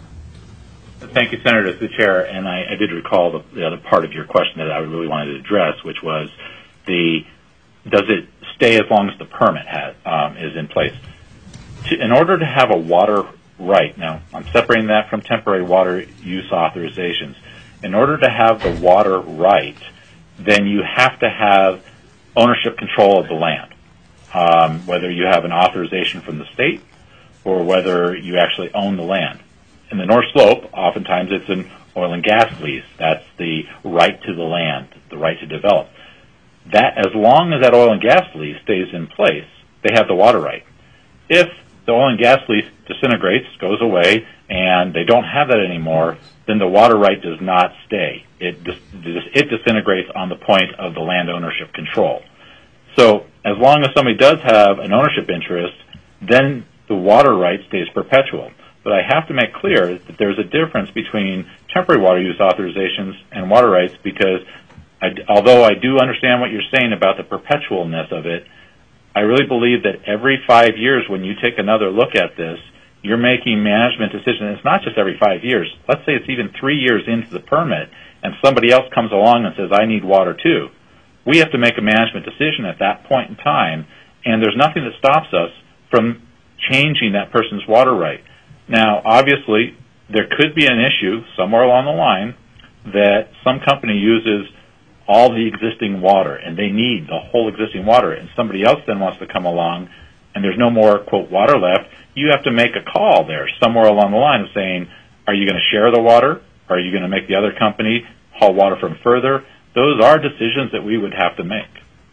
Thank you, Senator, as the chair, and I, I did recall the, the other part of your question that I really wanted to address, which was the, does it stay as long as the permit has, um, is in place? To, in order to have a water right, now I'm separating that from temporary water use authorizations. In order to have the water right, then you have to have ownership control of the land, um, whether you have an authorization from the state or whether you actually own the land. In the North Slope, oftentimes it's an oil and gas lease. That's the right to the land, the right to develop. That, as long as that oil and gas lease stays in place, they have the water right. If the oil and gas lease disintegrates, goes away, and they don't have that anymore, then the water right does not stay. It, dis- it disintegrates on the point of the land ownership control. So as long as somebody does have an ownership interest, then the water right stays perpetual. But I have to make clear that there's a difference between temporary water use authorizations and water rights, because I, although I do understand what you're saying about the perpetualness of it, I really believe that every five years when you take another look at this, you're making management decisions. It's not just every five years. Let's say it's even three years into the permit and somebody else comes along and says, I need water too. We have to make a management decision at that point in time, and there's nothing that stops us from changing that person's water right. Now, obviously, there could be an issue somewhere along the line that some company uses all the existing water and they need the whole existing water, and somebody else then wants to come along and there's no more, quote, water left. You have to make a call there somewhere along the line of saying, are you going to share the water? Are you going to make the other company haul water from further? Those are decisions that we would have to make.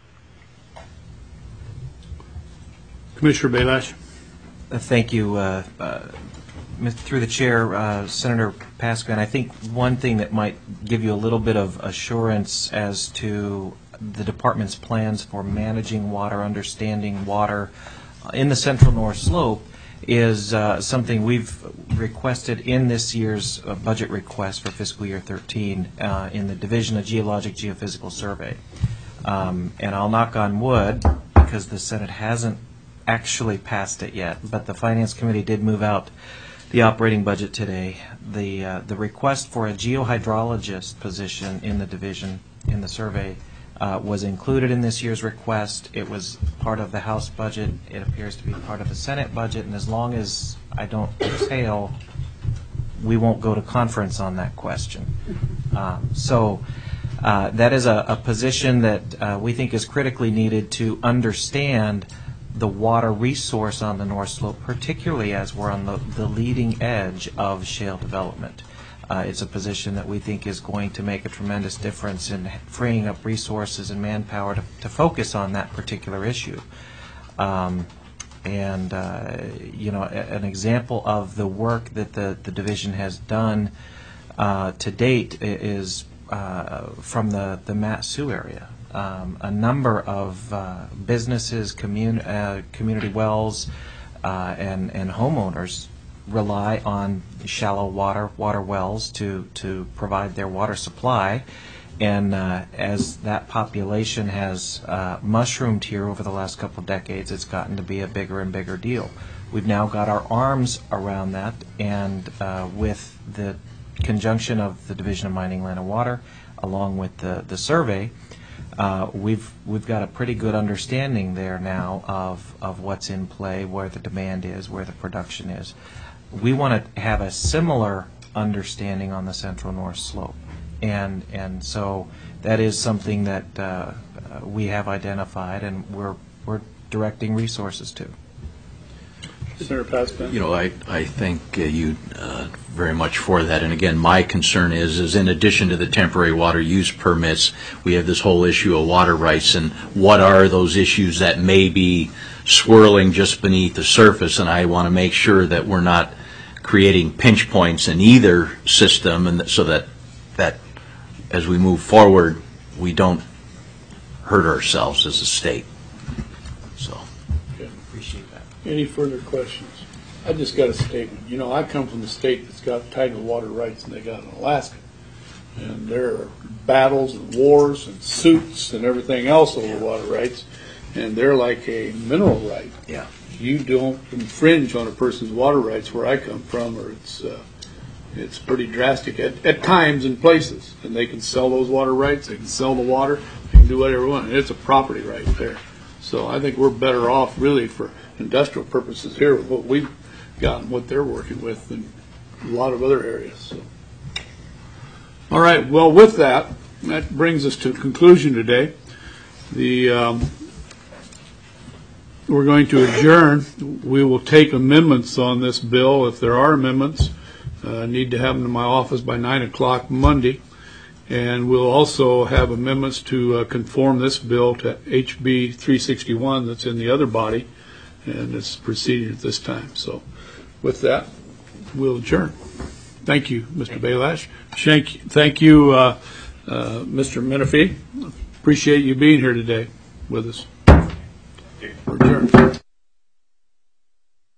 Commissioner Belash. Uh, thank you. Uh, uh, through the chair, uh, Senator Pasquin, I think one thing that might give you a little bit of assurance as to the department's plans for managing water, understanding water in the Central North Slope is uh, something we've requested in this year's uh, budget request for fiscal year thirteen uh, in the Division of Geologic Geophysical Survey. Um, and I'll knock on wood because the Senate hasn't actually passed it yet, but the Finance Committee did move out the operating budget today. The uh, the request for a geohydrologist position in the division in the survey uh, was included in this year's request. It was part of the House budget. It appears to be part of the Senate budget, and as long as I don't fail, we won't go to conference on that question. Um, so uh, that is a, a position that uh, we think is critically needed to understand the water resource on the North Slope, particularly as we're on the, the leading edge of shale development. Uh, it's a position that we think is going to make a tremendous difference in freeing up resources and manpower to, to focus on that particular issue. Um, and, uh, you know, a, an example of the work that the, the division has done uh, to date is uh, from the, the Mat-Su area. Um, a number of uh, businesses, commun- uh, community wells, uh, and, and homeowners rely on shallow water water wells to, to provide their water supply. And uh, as that population has uh, mushroomed here over the last couple of decades, it's gotten to be a bigger and bigger deal. We've now got our arms around that, and uh, with the conjunction of the Division of Mining, Land and Water, along with the, the survey, uh, we've we've got a pretty good understanding there now of, of what's in play, where the demand is, where the production is. We want to have a similar understanding on the Central North Slope. And and so that is something that uh, uh, we have identified, and we're we're directing resources to. Senator Paxton. You know, I I thank uh, you uh, very much for that. And again, my concern is is in addition to the temporary water use permits, we have this whole issue of water rights, and what are those issues that may be swirling just beneath the surface. And I want to make sure that we're not creating pinch points in either system, and so that that. As we move forward, we don't hurt ourselves as a state. So, okay. Appreciate that. Any further questions? I just got a statement. You know, I come from the state that's got tidal water rights, and they got in Alaska, and there are battles and wars and suits and everything else over water rights, and they're like a mineral right. Yeah. You don't infringe on a person's water rights where I come from, or it's. Uh, It's pretty drastic at, at times and places, and they can sell those water rights. They can sell the water. They can do whatever they want. And it's a property right there. So I think we're better off, really, for industrial purposes here with what we've got and what they're working with than a lot of other areas. So, all right. Well, with that, that brings us to a conclusion today. The um, we're going to adjourn. We will take amendments on this bill if there are amendments. I uh, need to have them in my office by nine o'clock Monday. And we'll also have amendments to uh, conform this bill to H B three sixty-one that's in the other body, and it's proceeding at this time. So with that, we'll adjourn. Thank you, Mister Baylash. Thank you, uh, uh, Mister Menifee. Appreciate you being here today with us. We're adjourned.